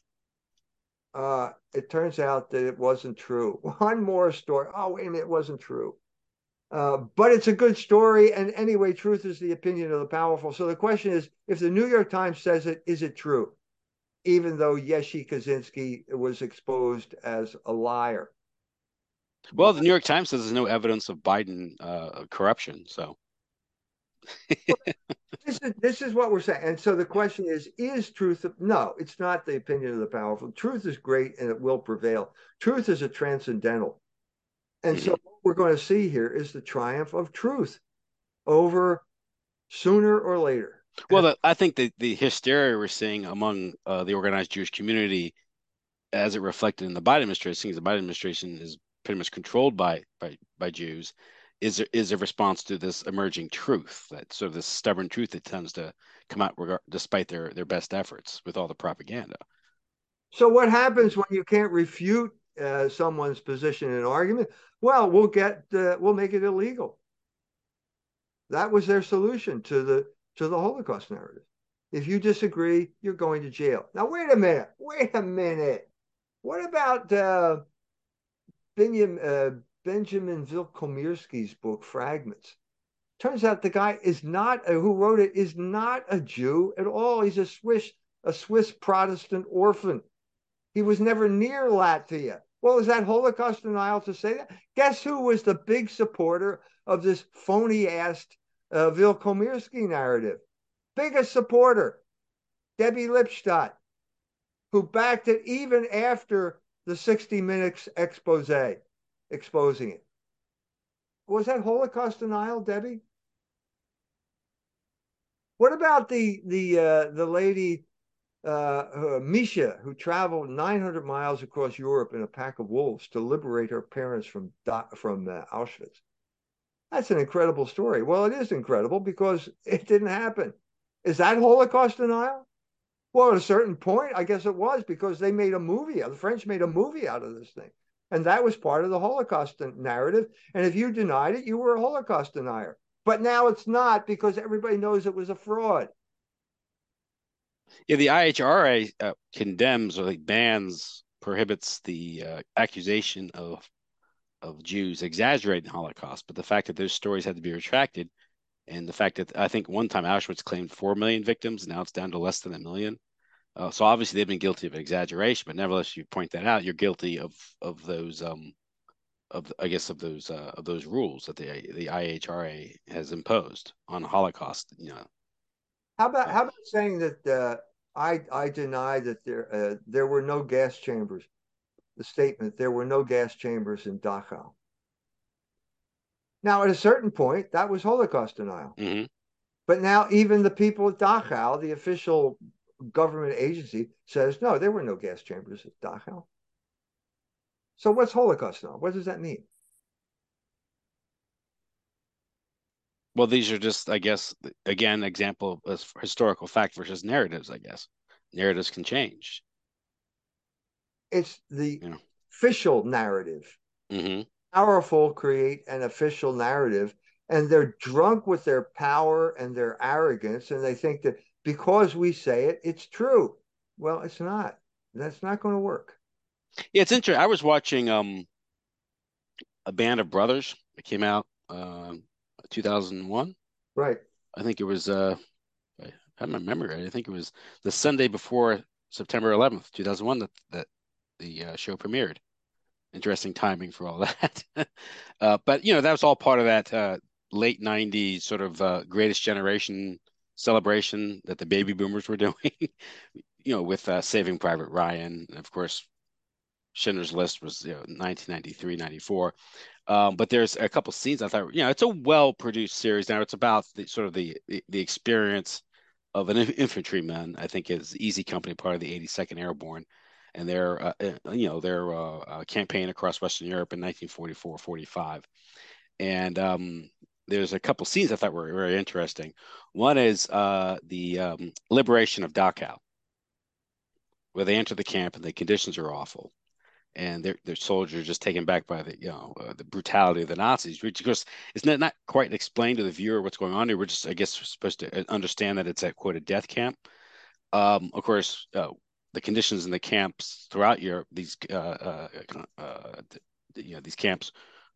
It turns out that it wasn't true. One more story. Oh, wait a minute, it wasn't true. But it's a good story. And anyway, truth is the opinion of the powerful. So the question is, if the New York Times says it, is it true? Even though Yeshe Kosinski was exposed as a liar. Well, the New York Times says there's no evidence of Biden corruption. So this is what we're saying. And so the question is truth? No, it's not the opinion of the powerful. Truth is great and it will prevail. Truth is a transcendental. And so what we're going to see here is the triumph of truth over sooner or later. Well, I think the hysteria we're seeing among the organized Jewish community, as it reflected in the Biden administration, because the Biden administration is pretty much controlled by Jews, is a response to this emerging truth, that sort of this stubborn truth that tends to come out despite their best efforts with all the propaganda. So what happens when you can't refute someone's position in an argument? Well, we'll make it illegal. That was their solution to the Holocaust narrative. If you disagree, you're going to jail. Now, wait a minute. What about Benjamin Wilkomirski's book, Fragments? Turns out the guy who wrote it is not a Jew at all. He's a Swiss Protestant orphan. He was never near Latvia. Well, is that Holocaust denial to say that? Guess who was the big supporter of this phony-ass Wilkomirski narrative? Biggest supporter, Debbie Lipstadt, who backed it even after the 60 Minutes expose exposing it. Was that Holocaust denial, Debbie? What about the lady Misha, who traveled 900 miles across Europe in a pack of wolves to liberate her parents from Auschwitz? That's an incredible story. Well, it is incredible because it didn't happen. Is that Holocaust denial? Well, at a certain point, I guess it was, because they made a movie. The French made a movie out of this thing. And that was part of the Holocaust narrative. And if you denied it, you were a Holocaust denier. But now it's not, because everybody knows it was a fraud. Yeah, the IHRA condemns or prohibits the accusation of Jews exaggerating the Holocaust, but the fact that those stories had to be retracted, and the fact that I think one time Auschwitz claimed 4 million victims, now it's down to less than a million. So obviously they've been guilty of exaggeration, but nevertheless, you point that out, you're guilty of those of those rules that the IHRA has imposed on Holocaust. How about saying that I deny that there were no gas chambers? The statement, there were no gas chambers in Dachau. Now, at a certain point, that was Holocaust denial. Mm-hmm. But now even the people at Dachau, the official government agency, says, no, there were no gas chambers at Dachau. So what's Holocaust denial? What does that mean? Well, these are just, I guess, again, example of historical fact versus narratives, I guess. Narratives can change. It's the official narrative. Mm-hmm. Powerful create an official narrative, and they're drunk with their power and their arrogance, and they think that because we say it, it's true. Well, it's not. That's not going to work. Yeah, it's interesting. I was watching a Band of Brothers. It came out 2001. Right. I think it was, I have my memory right. I think it was the Sunday before September 11th, 2001, that the show premiered. Interesting timing for all that. But, that was all part of that late 90s sort of greatest generation celebration that the baby boomers were doing, with Saving Private Ryan. And of course, Schindler's List was, 1993, 94. But there's a couple scenes I thought, it's a well-produced series. Now it's about the experience of an infantryman. I think is Easy Company, part of the 82nd Airborne, and their campaign across Western Europe in 1944-45. And there's a couple scenes I thought were very interesting. One is the liberation of Dachau, where they enter the camp and the conditions are awful, and their soldiers are just taken back by the brutality of the Nazis, which of course is not quite explained to the viewer what's going on here. We're just, I guess, supposed to understand that it's a quote a death camp. Of course, the conditions in the camps throughout Europe, these these camps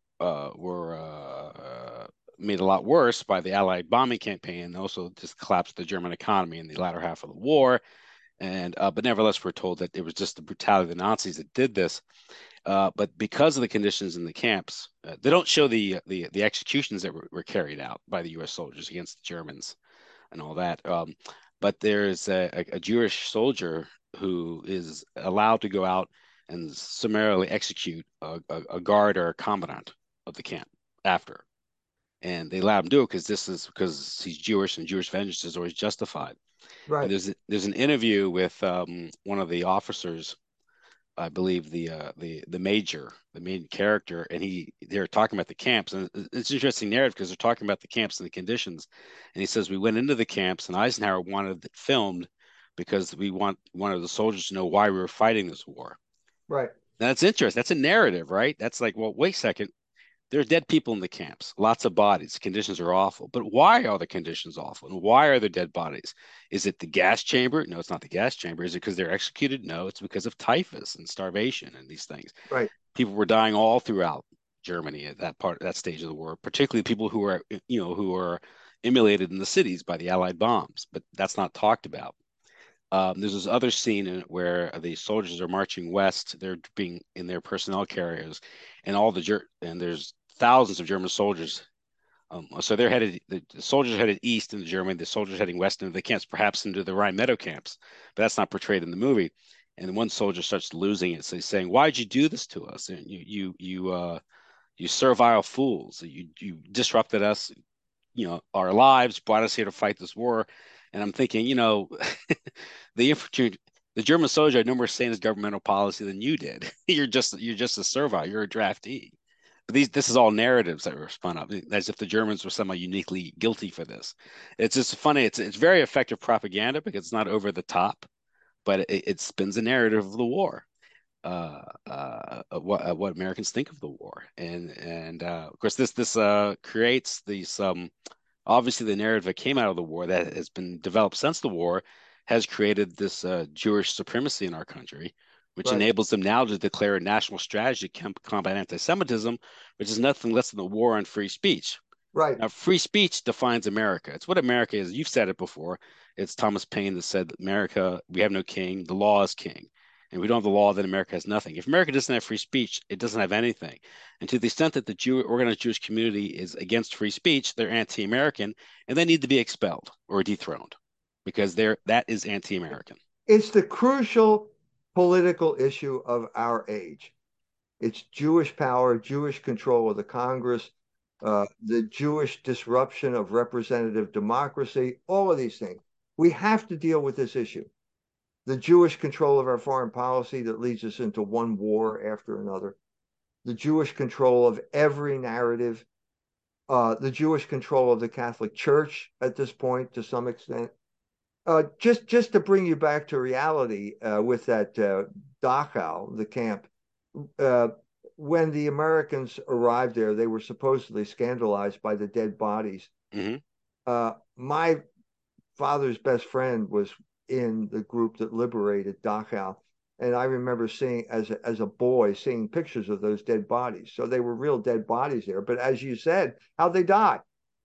were made a lot worse by the Allied bombing campaign, and also just collapsed the German economy in the latter half of the war. And but nevertheless, we're told that it was just the brutality of the Nazis that did this. But because of the conditions in the camps, they don't show the executions that were carried out by the U.S. soldiers against the Germans and all that. But there's a Jewish soldier who is allowed to go out and summarily execute a guard or a commandant of the camp after. And they allow him to do it because he's Jewish, and Jewish vengeance is always justified. Right. And there's an interview with one of the officers, I believe the major, the main character, and they're talking about the camps, and it's an interesting narrative because they're talking about the camps and the conditions. And he says, we went into the camps, and Eisenhower wanted it filmed because we wanted the soldiers to know why we were fighting this war. Right. Now, that's interesting. That's a narrative, right? That's like, well, wait a second. There are dead people in the camps, lots of bodies. Conditions are awful. But why are the conditions awful? And why are there dead bodies? Is it the gas chamber? No, it's not the gas chamber. Is it because they're executed? No, it's because of typhus and starvation and these things. Right. People were dying all throughout Germany at that stage of the war, particularly people who are immolated in the cities by the Allied bombs. But that's not talked about. There's this other scene in it where the soldiers are marching west. They're being in their personnel carriers, and there's thousands of German soldiers. So they're headed. The soldiers are headed east into Germany. The soldiers heading west into the camps, perhaps into the Rhine Meadow camps, but that's not portrayed in the movie. And one soldier starts losing it, so he's saying, "Why'd you do this to us? And you servile fools! You disrupted us. Our lives, brought us here to fight this war." And I'm thinking, the German soldier had no more say in his governmental policy than you did. You're just a servile. You're a draftee. But this is all narratives that were spun up, as if the Germans were somehow uniquely guilty for this. It's just funny. It's very effective propaganda because it's not over the top, but it spins a narrative of the war, what Americans think of the war, and of course this creates these obviously the narrative that came out of the war that has been developed since the war has created this Jewish supremacy in our country, which enables them now to declare a national strategy to combat anti-Semitism, which is nothing less than the war on free speech. Right. Now, free speech defines America. It's what America is. You've said it before. It's Thomas Paine that said that America, we have no king, the law is king. And we don't have the law, then America has nothing. If America doesn't have free speech, it doesn't have anything. And to the extent that the organized Jewish community is against free speech, they're anti-American, and they need to be expelled or dethroned because that is anti-American. It's the crucial political issue of our age. It's Jewish power, Jewish control of the Congress, the Jewish disruption of representative democracy, all of these things. We have to deal with this issue. The Jewish control of our foreign policy that leads us into one war after another, the Jewish control of every narrative, the Jewish control of the Catholic Church at this point to some extent. Just to bring you back to reality with that Dachau, the camp, when the Americans arrived there, they were supposedly scandalized by the dead bodies. Mm-hmm. My father's best friend was in the group that liberated Dachau. And I remember seeing, as a boy, seeing pictures of those dead bodies. So they were real dead bodies there. But as you said, how'd they die?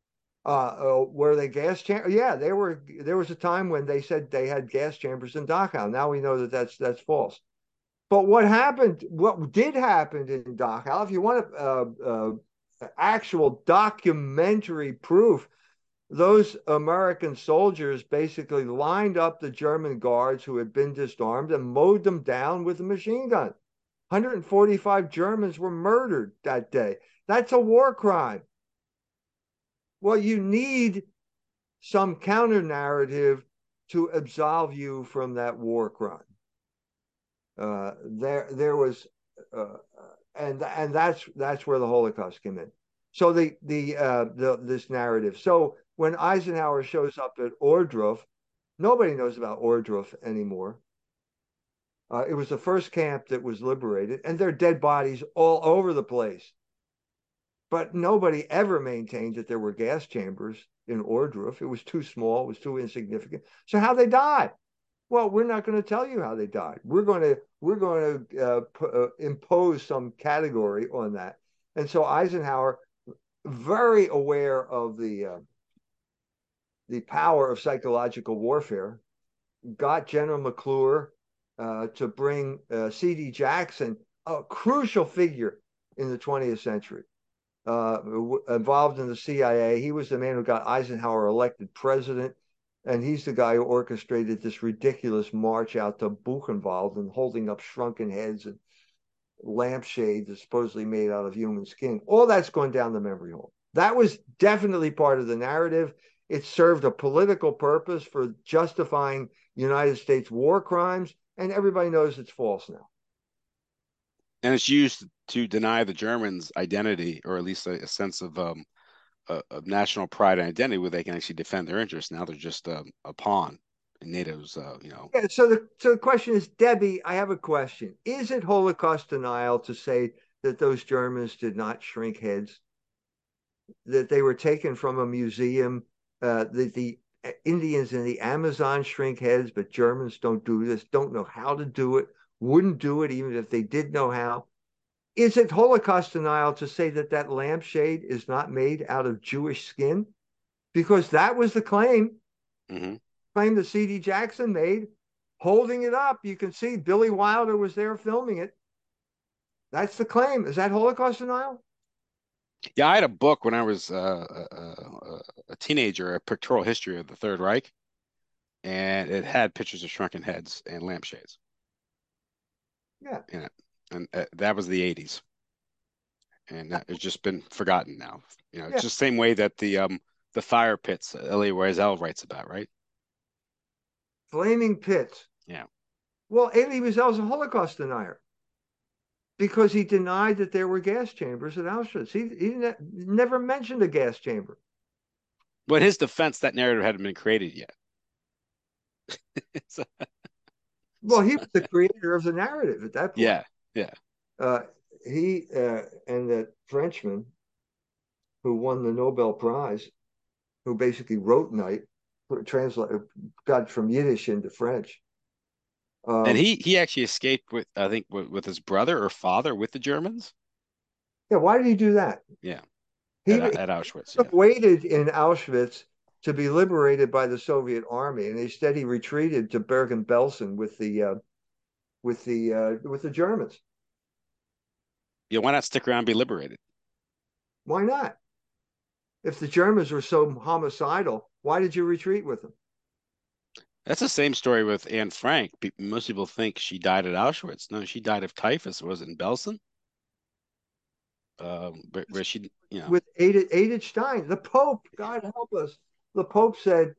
Were they gas chambers? Yeah, they were. There was a time when they said they had gas chambers in Dachau. Now we know that that's false. But what happened? What did happen in Dachau? If you want actual documentary proof, those American soldiers basically lined up the German guards who had been disarmed and mowed them down with a machine gun. 145 Germans were murdered that day. That's a war crime. Well, you need some counter narrative to absolve you from that war crime. There was, and that's where the Holocaust came in. So this narrative. So when Eisenhower shows up at Ohrdruf, nobody knows about Ohrdruf anymore. It was the first camp that was liberated, and there are dead bodies all over the place. But nobody ever maintained that there were gas chambers in Ohrdruf. It was too small, it was too insignificant. So how they died? Well, we're not going to tell you how they died. We're going to impose some category on that. And so Eisenhower, very aware of the power of psychological warfare, got General McClure to bring C.D. Jackson, a crucial figure in the 20th century, involved in the CIA. He was the man who got Eisenhower elected president, and he's the guy who orchestrated this ridiculous march out to Buchenwald and holding up shrunken heads and lampshades that supposedly made out of human skin. All that's going down the memory hole. That was definitely part of the narrative. It served a political purpose for justifying United States war crimes, and everybody knows it's false now. And it's used to deny the Germans identity, or at least a sense of national pride and identity, where they can actually defend their interests. Now they're just a pawn in NATO's, Yeah, so the question is, Debbie, I have a question. Is it Holocaust denial to say that those Germans did not shrink heads, that they were taken from a museum, that the Indians in the Amazon shrink heads, but Germans don't do this, don't know how to do it, wouldn't do it even if they did know how? Is it Holocaust denial to say that that lampshade is not made out of Jewish skin? Because that was the claim, claim that C.D. Jackson made. Holding it up, you can see Billy Wilder was there filming it. That's the claim. Is that Holocaust denial? Yeah, I had a book when I was a teenager, a pictorial history of the Third Reich, and it had pictures of shrunken heads and lampshades. Yeah. In it. And that was the 80s. And it's just been forgotten now. It's just the same way that the fire pits Elie Wiesel writes about, right? Flaming pits. Yeah. Well, Elie Wiesel is a Holocaust denier because he denied that there were gas chambers at Auschwitz. He never mentioned a gas chamber. But his defense, that narrative hadn't been created yet. Well, he was the creator of the narrative at that point. Yeah, yeah. He and that Frenchman who won the Nobel Prize, who basically wrote Night, got from Yiddish into French. And he actually escaped with, I think, with his brother or father with the Germans. Yeah, why did he do that? Yeah, he at Auschwitz. He waited in Auschwitz to be liberated by the Soviet army, and instead he retreated to Bergen-Belsen with the Germans. Yeah, why not stick around and be liberated? Why not? If the Germans were so homicidal, why did you retreat with them? That's the same story with Anne Frank. Most people think she died at Auschwitz. No, she died of typhus. Was it in Belsen? Where she, with Edith Stein, the Pope, God help us. The Pope said,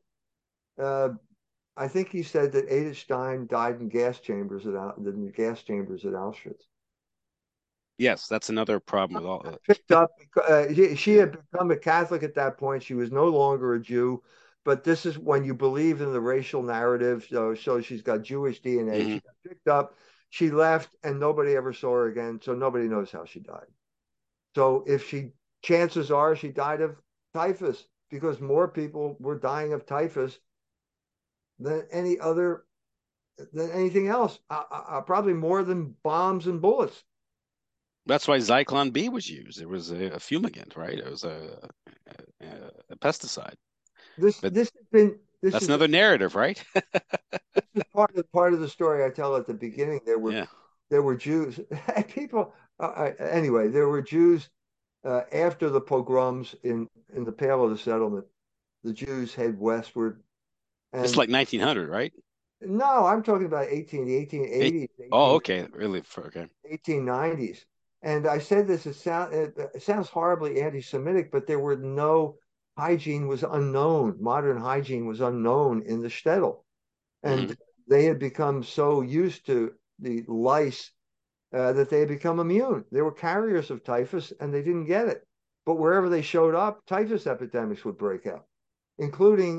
I think he said that Edith Stein died in gas chambers at Auschwitz. Yes, that's another problem with all. Picked up. She had become a Catholic at that point. She was no longer a Jew. But this is when you believe in the racial narrative. So she's got Jewish DNA. She got picked up. She left, and nobody ever saw her again. So nobody knows how she died. So chances are she died of typhus, because more people were dying of typhus than anything else. Probably more than bombs and bullets. That's why Zyklon B was used. It was a fumigant, right? It was a pesticide. This But this has been this that's is another narrative, right? part of the story I tell at the beginning. Yeah. There were Jews. People anyway. There were Jews after the pogroms in the Pale of the Settlement. The Jews head westward, This is and like 1900, right? no, I'm talking about the Eight. 1880s, Oh, okay. Really? Okay. 1890s. And I said this, it sounds horribly anti-Semitic, but there were no hygiene was unknown. Modern hygiene was unknown in the shtetl. Hmm. And they had become so used to the lice that they had become immune. They were carriers of typhus and they didn't get it. But wherever they showed up, typhus epidemics would break out, including,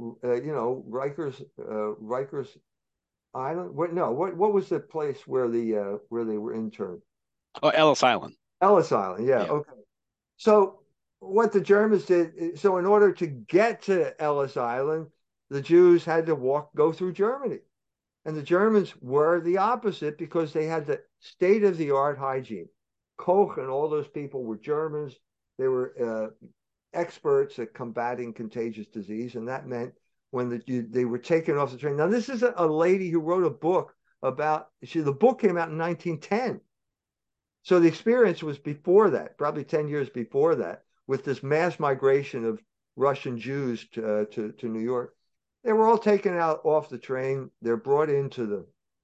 Rikers Island. What was the place where they were interned? Oh, Ellis Island. Ellis Island. Yeah. Yeah. Okay. So what the Germans did, so in order to get to Ellis Island, the Jews had to go through Germany. And the Germans were the opposite because they had the state of the art hygiene. Koch and all those people were Germans. They were experts at combating contagious disease. And that meant when they were taken off the train. Now, this is a lady who wrote a book the book came out in 1910. So the experience was before that, probably 10 years before that, with this mass migration of Russian Jews to New York. They were all taken out off the train. They're brought into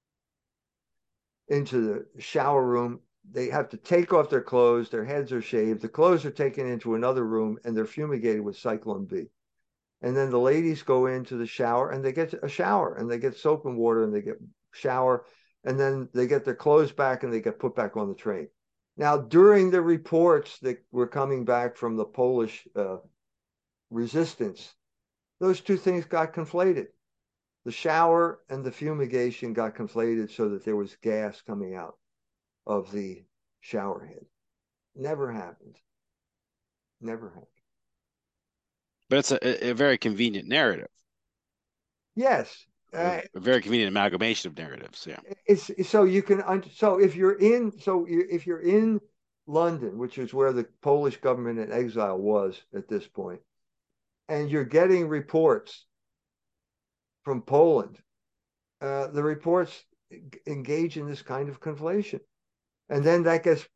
the shower room. They have to take off their clothes. Their heads are shaved. The clothes are taken into another room and they're fumigated with Cyclone B. And then the ladies go into the shower and they get a shower and they get soap and water and they get shower. And then they get their clothes back and they get put back on the train. Now, during the reports that were coming back from the Polish resistance, those two things got conflated. The shower and the fumigation got conflated so that there was gas coming out of the shower head. Never happened. Never happened. But it's a very convenient narrative, Yes. a very convenient amalgamation of narratives. Yeah. It's so you can so if you're in London, which is where the Polish government in exile was at this point, and you're getting reports from Poland, the reports engage in this kind of conflation, and then that gets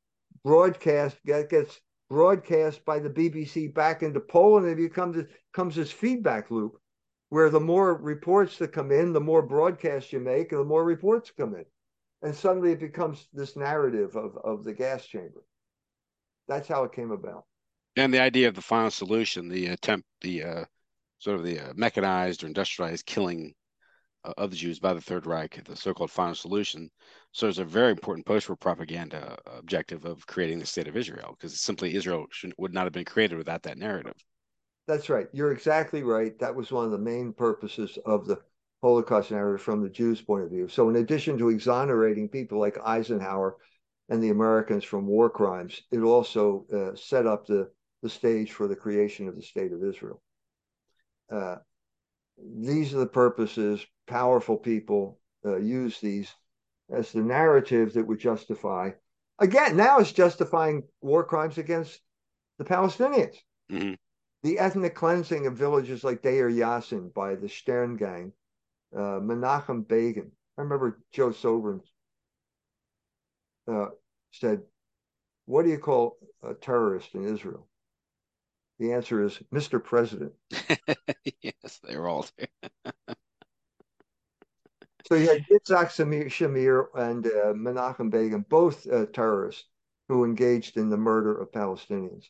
broadcast by the BBC back into Poland, and it comes this feedback loop where the more reports that come in, the more broadcasts you make, and the more reports come in. And suddenly it becomes this narrative of the gas chamber. That's how it came about. And the idea of the final solution, the sort of the mechanized or industrialized killing of the Jews by the Third Reich, the so-called final solution, serves a very important post-war propaganda objective of creating the state of Israel, because simply Israel would not have been created without that narrative. That's right. You're exactly right. That was one of the main purposes of the Holocaust narrative from the Jews' point of view. So in addition to exonerating people like Eisenhower and the Americans from war crimes, it also set up the stage for the creation of the state of Israel. These are the purposes. Powerful people use these as the narrative that would justify. Again, now it's justifying war crimes against the Palestinians. Mm-hmm. The ethnic cleansing of villages like Deir Yassin by the Stern Gang, Menachem Begin. I remember Joe Sobran said, "What do you call a terrorist in Israel?" The answer is Mr. President. Yes, they were all there. So you had Yitzhak Shamir and Menachem Begin, both terrorists who engaged in the murder of Palestinians.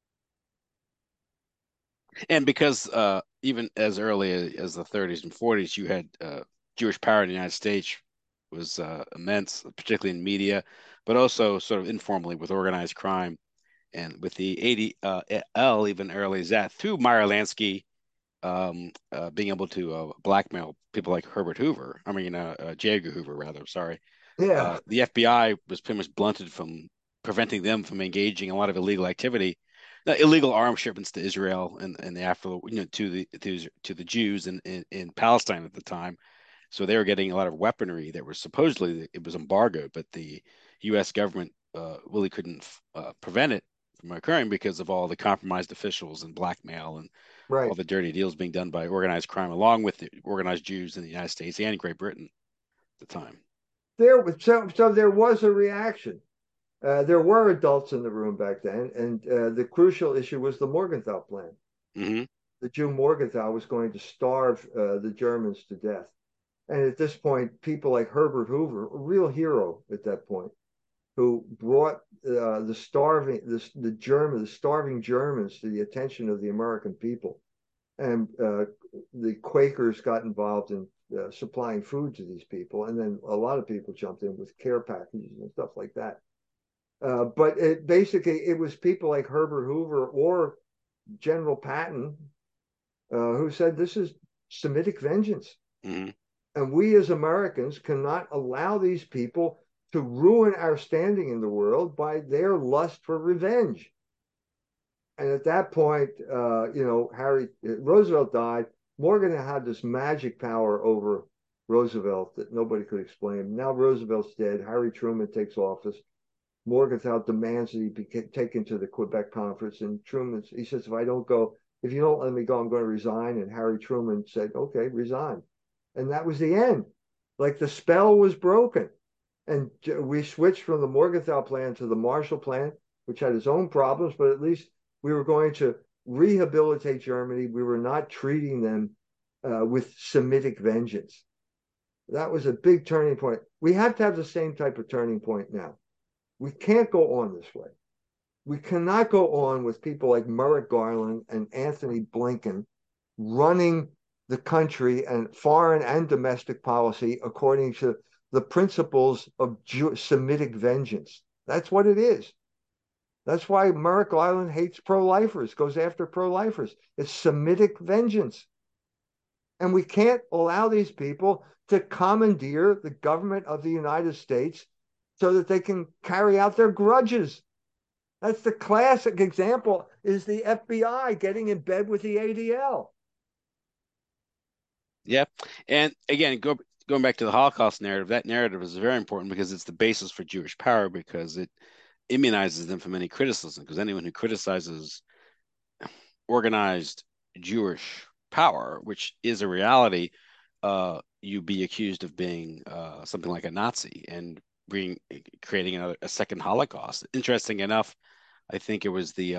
And because even as early as the 30s and 40s, you had Jewish power in the United States was immense, particularly in media, but also sort of informally with organized crime and with the ADL even early as that through Meyer Lansky being able to blackmail people like Herbert Hoover. I mean, J. Edgar Hoover, rather. Sorry. Yeah. The FBI was pretty much blunted from preventing them from engaging in a lot of illegal activity, illegal arms shipments to Israel and after to the Jews in Palestine at the time. So they were getting a lot of weaponry that was supposedly it was embargoed, but the U.S. government really couldn't prevent it from occurring because of all the compromised officials and blackmail and Right. all the dirty deals being done by organized crime, along with the organized Jews in the United States and Great Britain at the time. So there was a reaction. There were adults in the room back then, and the crucial issue was the Morgenthau Plan. Mm-hmm. The Jew Morgenthau was going to starve the Germans to death. And at this point, people like Herbert Hoover, a real hero at that point, who brought the starving Germans to the attention of the American people, and the Quakers got involved in supplying food to these people, and then a lot of people jumped in with care packages and stuff like that. But it was people like Herbert Hoover or General Patton who said this is Semitic vengeance. Mm-hmm. And we as Americans cannot allow these people to ruin our standing in the world by their lust for revenge. And at that point, Roosevelt died. Morgan had this magic power over Roosevelt that nobody could explain. Now Roosevelt's dead. Harry Truman takes office. Morgenthau demands that he be taken to the Quebec conference. And he says, if you don't let me go, I'm going to resign. And Harry Truman said, okay, resign. And that was the end. Like the spell was broken. And we switched from the Morgenthau Plan to the Marshall Plan, which had its own problems, but at least we were going to rehabilitate Germany. We were not treating them with Semitic vengeance. That was a big turning point. We have to have the same type of turning point now. We can't go on this way. We cannot go on with people like Merrick Garland and Anthony Blinken running the country and foreign and domestic policy according to the principles of Semitic vengeance. That's what it is. That's why Merrick Garland hates pro-lifers, goes after pro-lifers. It's Semitic vengeance. And we can't allow these people to commandeer the government of the United States so that they can carry out their grudges. That's the classic example, is the FBI getting in bed with the ADL. Yeah. And again, going back to the Holocaust narrative, that narrative is very important because it's the basis for Jewish power, because it immunizes them from any criticism. Because anyone who criticizes organized Jewish power, which is a reality, you'd be accused of being something like a Nazi and creating a second Holocaust. Interesting enough, I think it was the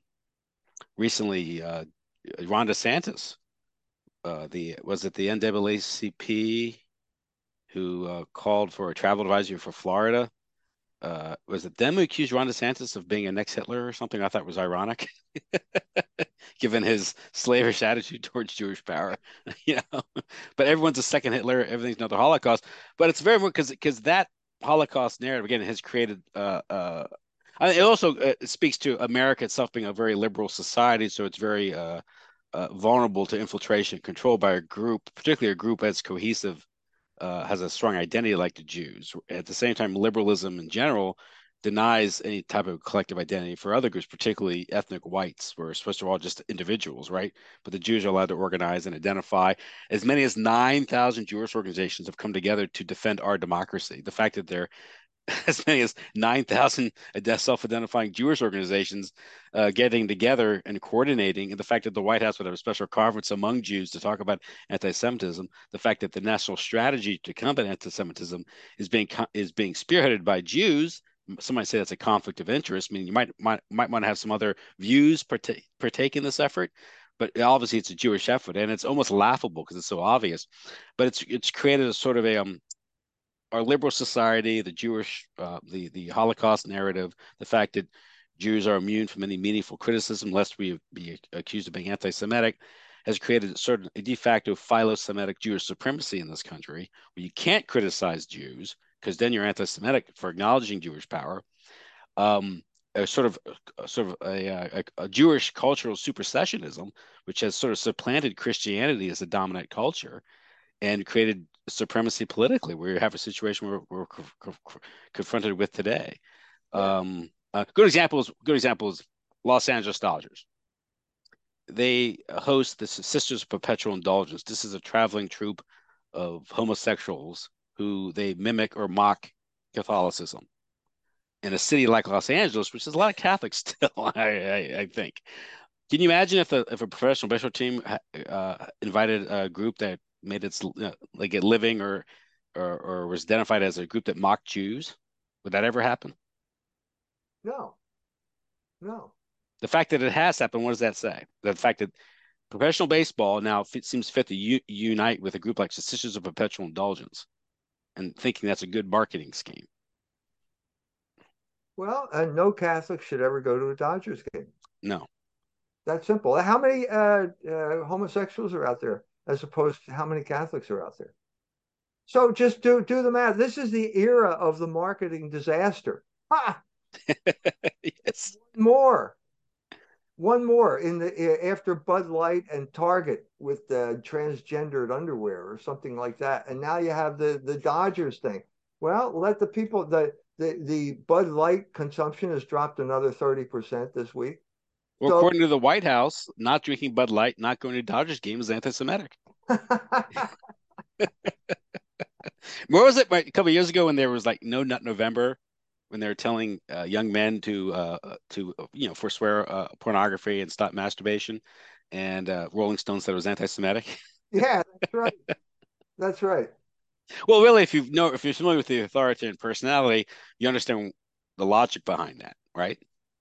recently Ron DeSantis, was it the NAACP who called for a travel advisory for Florida? Was it them who accused Ron DeSantis of being a next Hitler or something? I thought was ironic, given his slavish attitude towards Jewish power. But everyone's a second Hitler. Everything's another Holocaust. But it's very important because that Holocaust narrative again has created. It also speaks to America itself being a very liberal society, so it's very vulnerable to infiltration, controlled by a group, particularly a group as cohesive. Has a strong identity like the Jews. At the same time, liberalism in general denies any type of collective identity for other groups, particularly ethnic whites, who are supposed to be all just individuals, right? But the Jews are allowed to organize and identify. As many as 9,000 Jewish organizations have come together to defend our democracy. The fact that there as many as 9,000 self-identifying Jewish organizations getting together and coordinating, and the fact that the White House would have a special conference among Jews to talk about anti-Semitism, the fact that the national strategy to combat anti-Semitism is being spearheaded by Jews. Some might say that's a conflict of interest. I mean, you might want to have some other views partake in this effort, but obviously it's a Jewish effort, and it's almost laughable because it's so obvious. But it's created a sort of our liberal society, the Jewish, the Holocaust narrative, the fact that Jews are immune from any meaningful criticism, lest we be accused of being anti-Semitic, has created a de facto philo-Semitic Jewish supremacy in this country, where you can't criticize Jews because then you're anti-Semitic for acknowledging Jewish power. A Jewish cultural supersessionism, which has sort of supplanted Christianity as the dominant culture and created supremacy politically, where you have a situation where we're confronted with today. Yeah. Good example is Los Angeles Dodgers. They host the Sisters of Perpetual Indulgence. This is a traveling troupe of homosexuals who they mimic or mock Catholicism. in a city like Los Angeles, which is a lot of Catholics still, I think. Can you imagine if a professional baseball team invited a group that made its like a living or was identified as a group that mocked Jews? Would that ever happen? No, no. The fact that it has happened, what does that say? The fact that professional baseball now seems fit to unite with a group like the Sisters of Perpetual Indulgence and thinking that's a good marketing scheme. Well, no Catholic should ever go to a Dodgers game. No. That's simple. How many homosexuals are out there as opposed to how many Catholics are out there? So just do the math. This is the era of the marketing disaster. Ha! Yes. More. One more in the after Bud Light and Target with the transgendered underwear or something like that, and now you have the Dodgers thing. Well, let the people the Bud Light consumption has dropped another 30% this week. Well, So according to the White House, not drinking Bud Light, not going to Dodgers games is anti-Semitic. Where was it a couple of years ago when there was like No Nut November, when they were telling young men to forswear pornography and stop masturbation, and Rolling Stone said it was anti-Semitic. yeah, that's right. That's right. Well, really, if you're familiar with the authoritarian personality, you understand the logic behind that, right?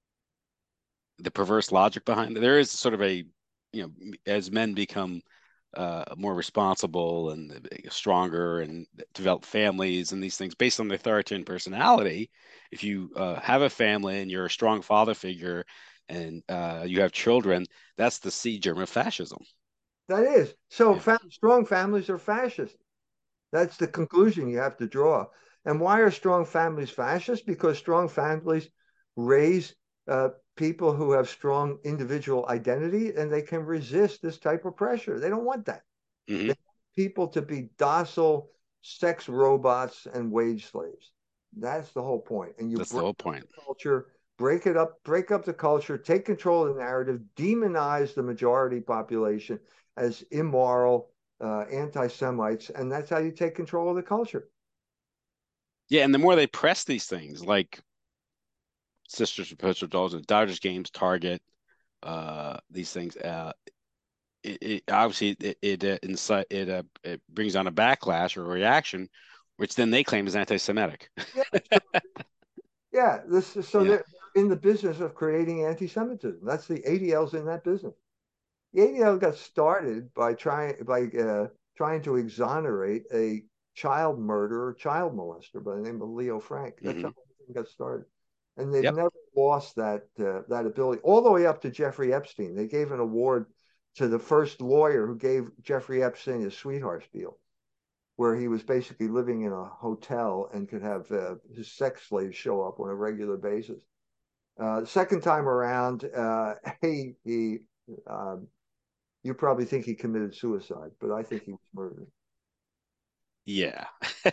The perverse logic behind it. There is sort of as men become more responsible and stronger and develop families and these things based on the authoritarian personality. If you have a family and you're a strong father figure and you have children, that's the seed germ of fascism. That is. So Yeah. strong families are fascist. That's the conclusion you have to draw. And why are strong families fascist? Because strong families raise people who have strong individual identity and they can resist this type of pressure. They don't want that. Hmm. They want people to be docile sex robots and wage slaves. That's the whole point. And you That's the break whole up point. the culture, break up the culture, take control of the narrative, demonize the majority population as immoral, anti-Semites, and that's how you take control of the culture. Yeah, and the more they press these things, like Sisters of Perpetual Indulgence, Dodgers games, Target, these things, it obviously it brings on a backlash or a reaction, which then they claim is anti-Semitic. Yeah, so, yeah. So Yeah. they're in the business of creating anti-Semitism. That's the ADL's in that business. The ADL got started by trying to exonerate a child murderer, child molester by the name of Leo Frank. That's how Hmm. it got started, and they've Yep. never lost that ability all the way up to Jeffrey Epstein. They gave an award to the first lawyer who gave Jeffrey Epstein his sweetheart spiel, where he was basically living in a hotel and could have his sex slaves show up on a regular basis. The second time around, he um, you probably think he committed suicide, but I think he was murdered. Yeah.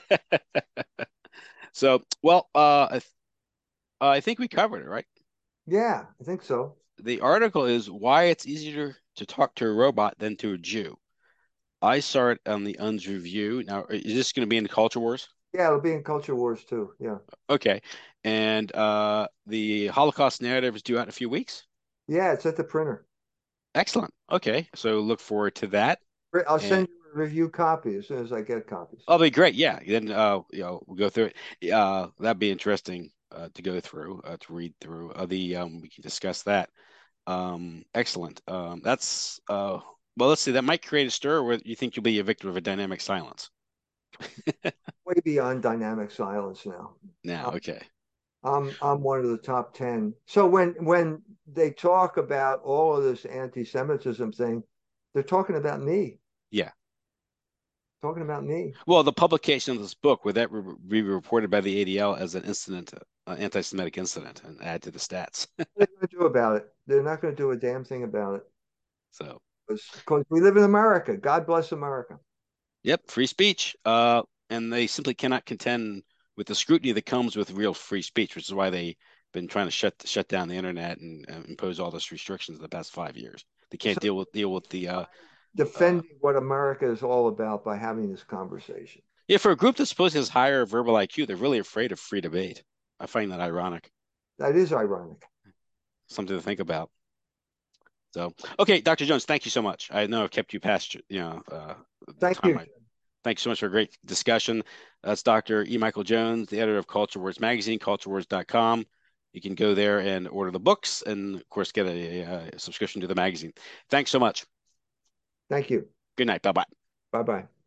So, well, I think we covered it, right? Yeah, I think so. The article is why it's easier to talk to a robot than to a Jew. I saw it on the Unz review. Now, is this going to be in the Culture Wars? Yeah, it'll be in Culture Wars too. Yeah. Okay. And the Holocaust narrative is due out in a few weeks. Yeah, it's at the printer. Excellent. Okay. So look forward to that. I'll And send you a review copy as soon as I get copies. I'll be great. Yeah. Then we'll go through it. That'd be interesting to go through, to read through. We can discuss that. Excellent. That's well, let's see. That might create a stir where you think you'll be a victim of a dynamic silence. Way beyond dynamic silence now. Now, okay. I'm one of the top 10. So when they talk about all of this anti-Semitism thing, they're talking about me. Yeah. Talking about me. Well, the publication of this book, would that be reported by the ADL as an incident, anti-Semitic incident, and add to the stats? What are they going to do about it? They're not going to do a damn thing about it. So, Because we live in America. God bless America. yep, free speech. And they simply cannot contend with the scrutiny that comes with real free speech, which is why they've been trying to shut down the internet and impose all those restrictions in the past 5 years. They can't So deal with the defending what America is all about by having this conversation. yeah, for a group that supposedly has higher verbal IQ, they're really afraid of free debate. I find that ironic. That is ironic. Something to think about. So, okay, Dr. Jones, thank you so much. I know I've kept you past, the Thank time. you. Thanks so much for a great discussion. That's Dr. E. Michael Jones, the editor of Culture Wars Magazine, culturewars.com. You can go there and order the books and, of course, get a subscription to the magazine. Thanks so much. Thank you. Good night. Bye-bye. Bye-bye.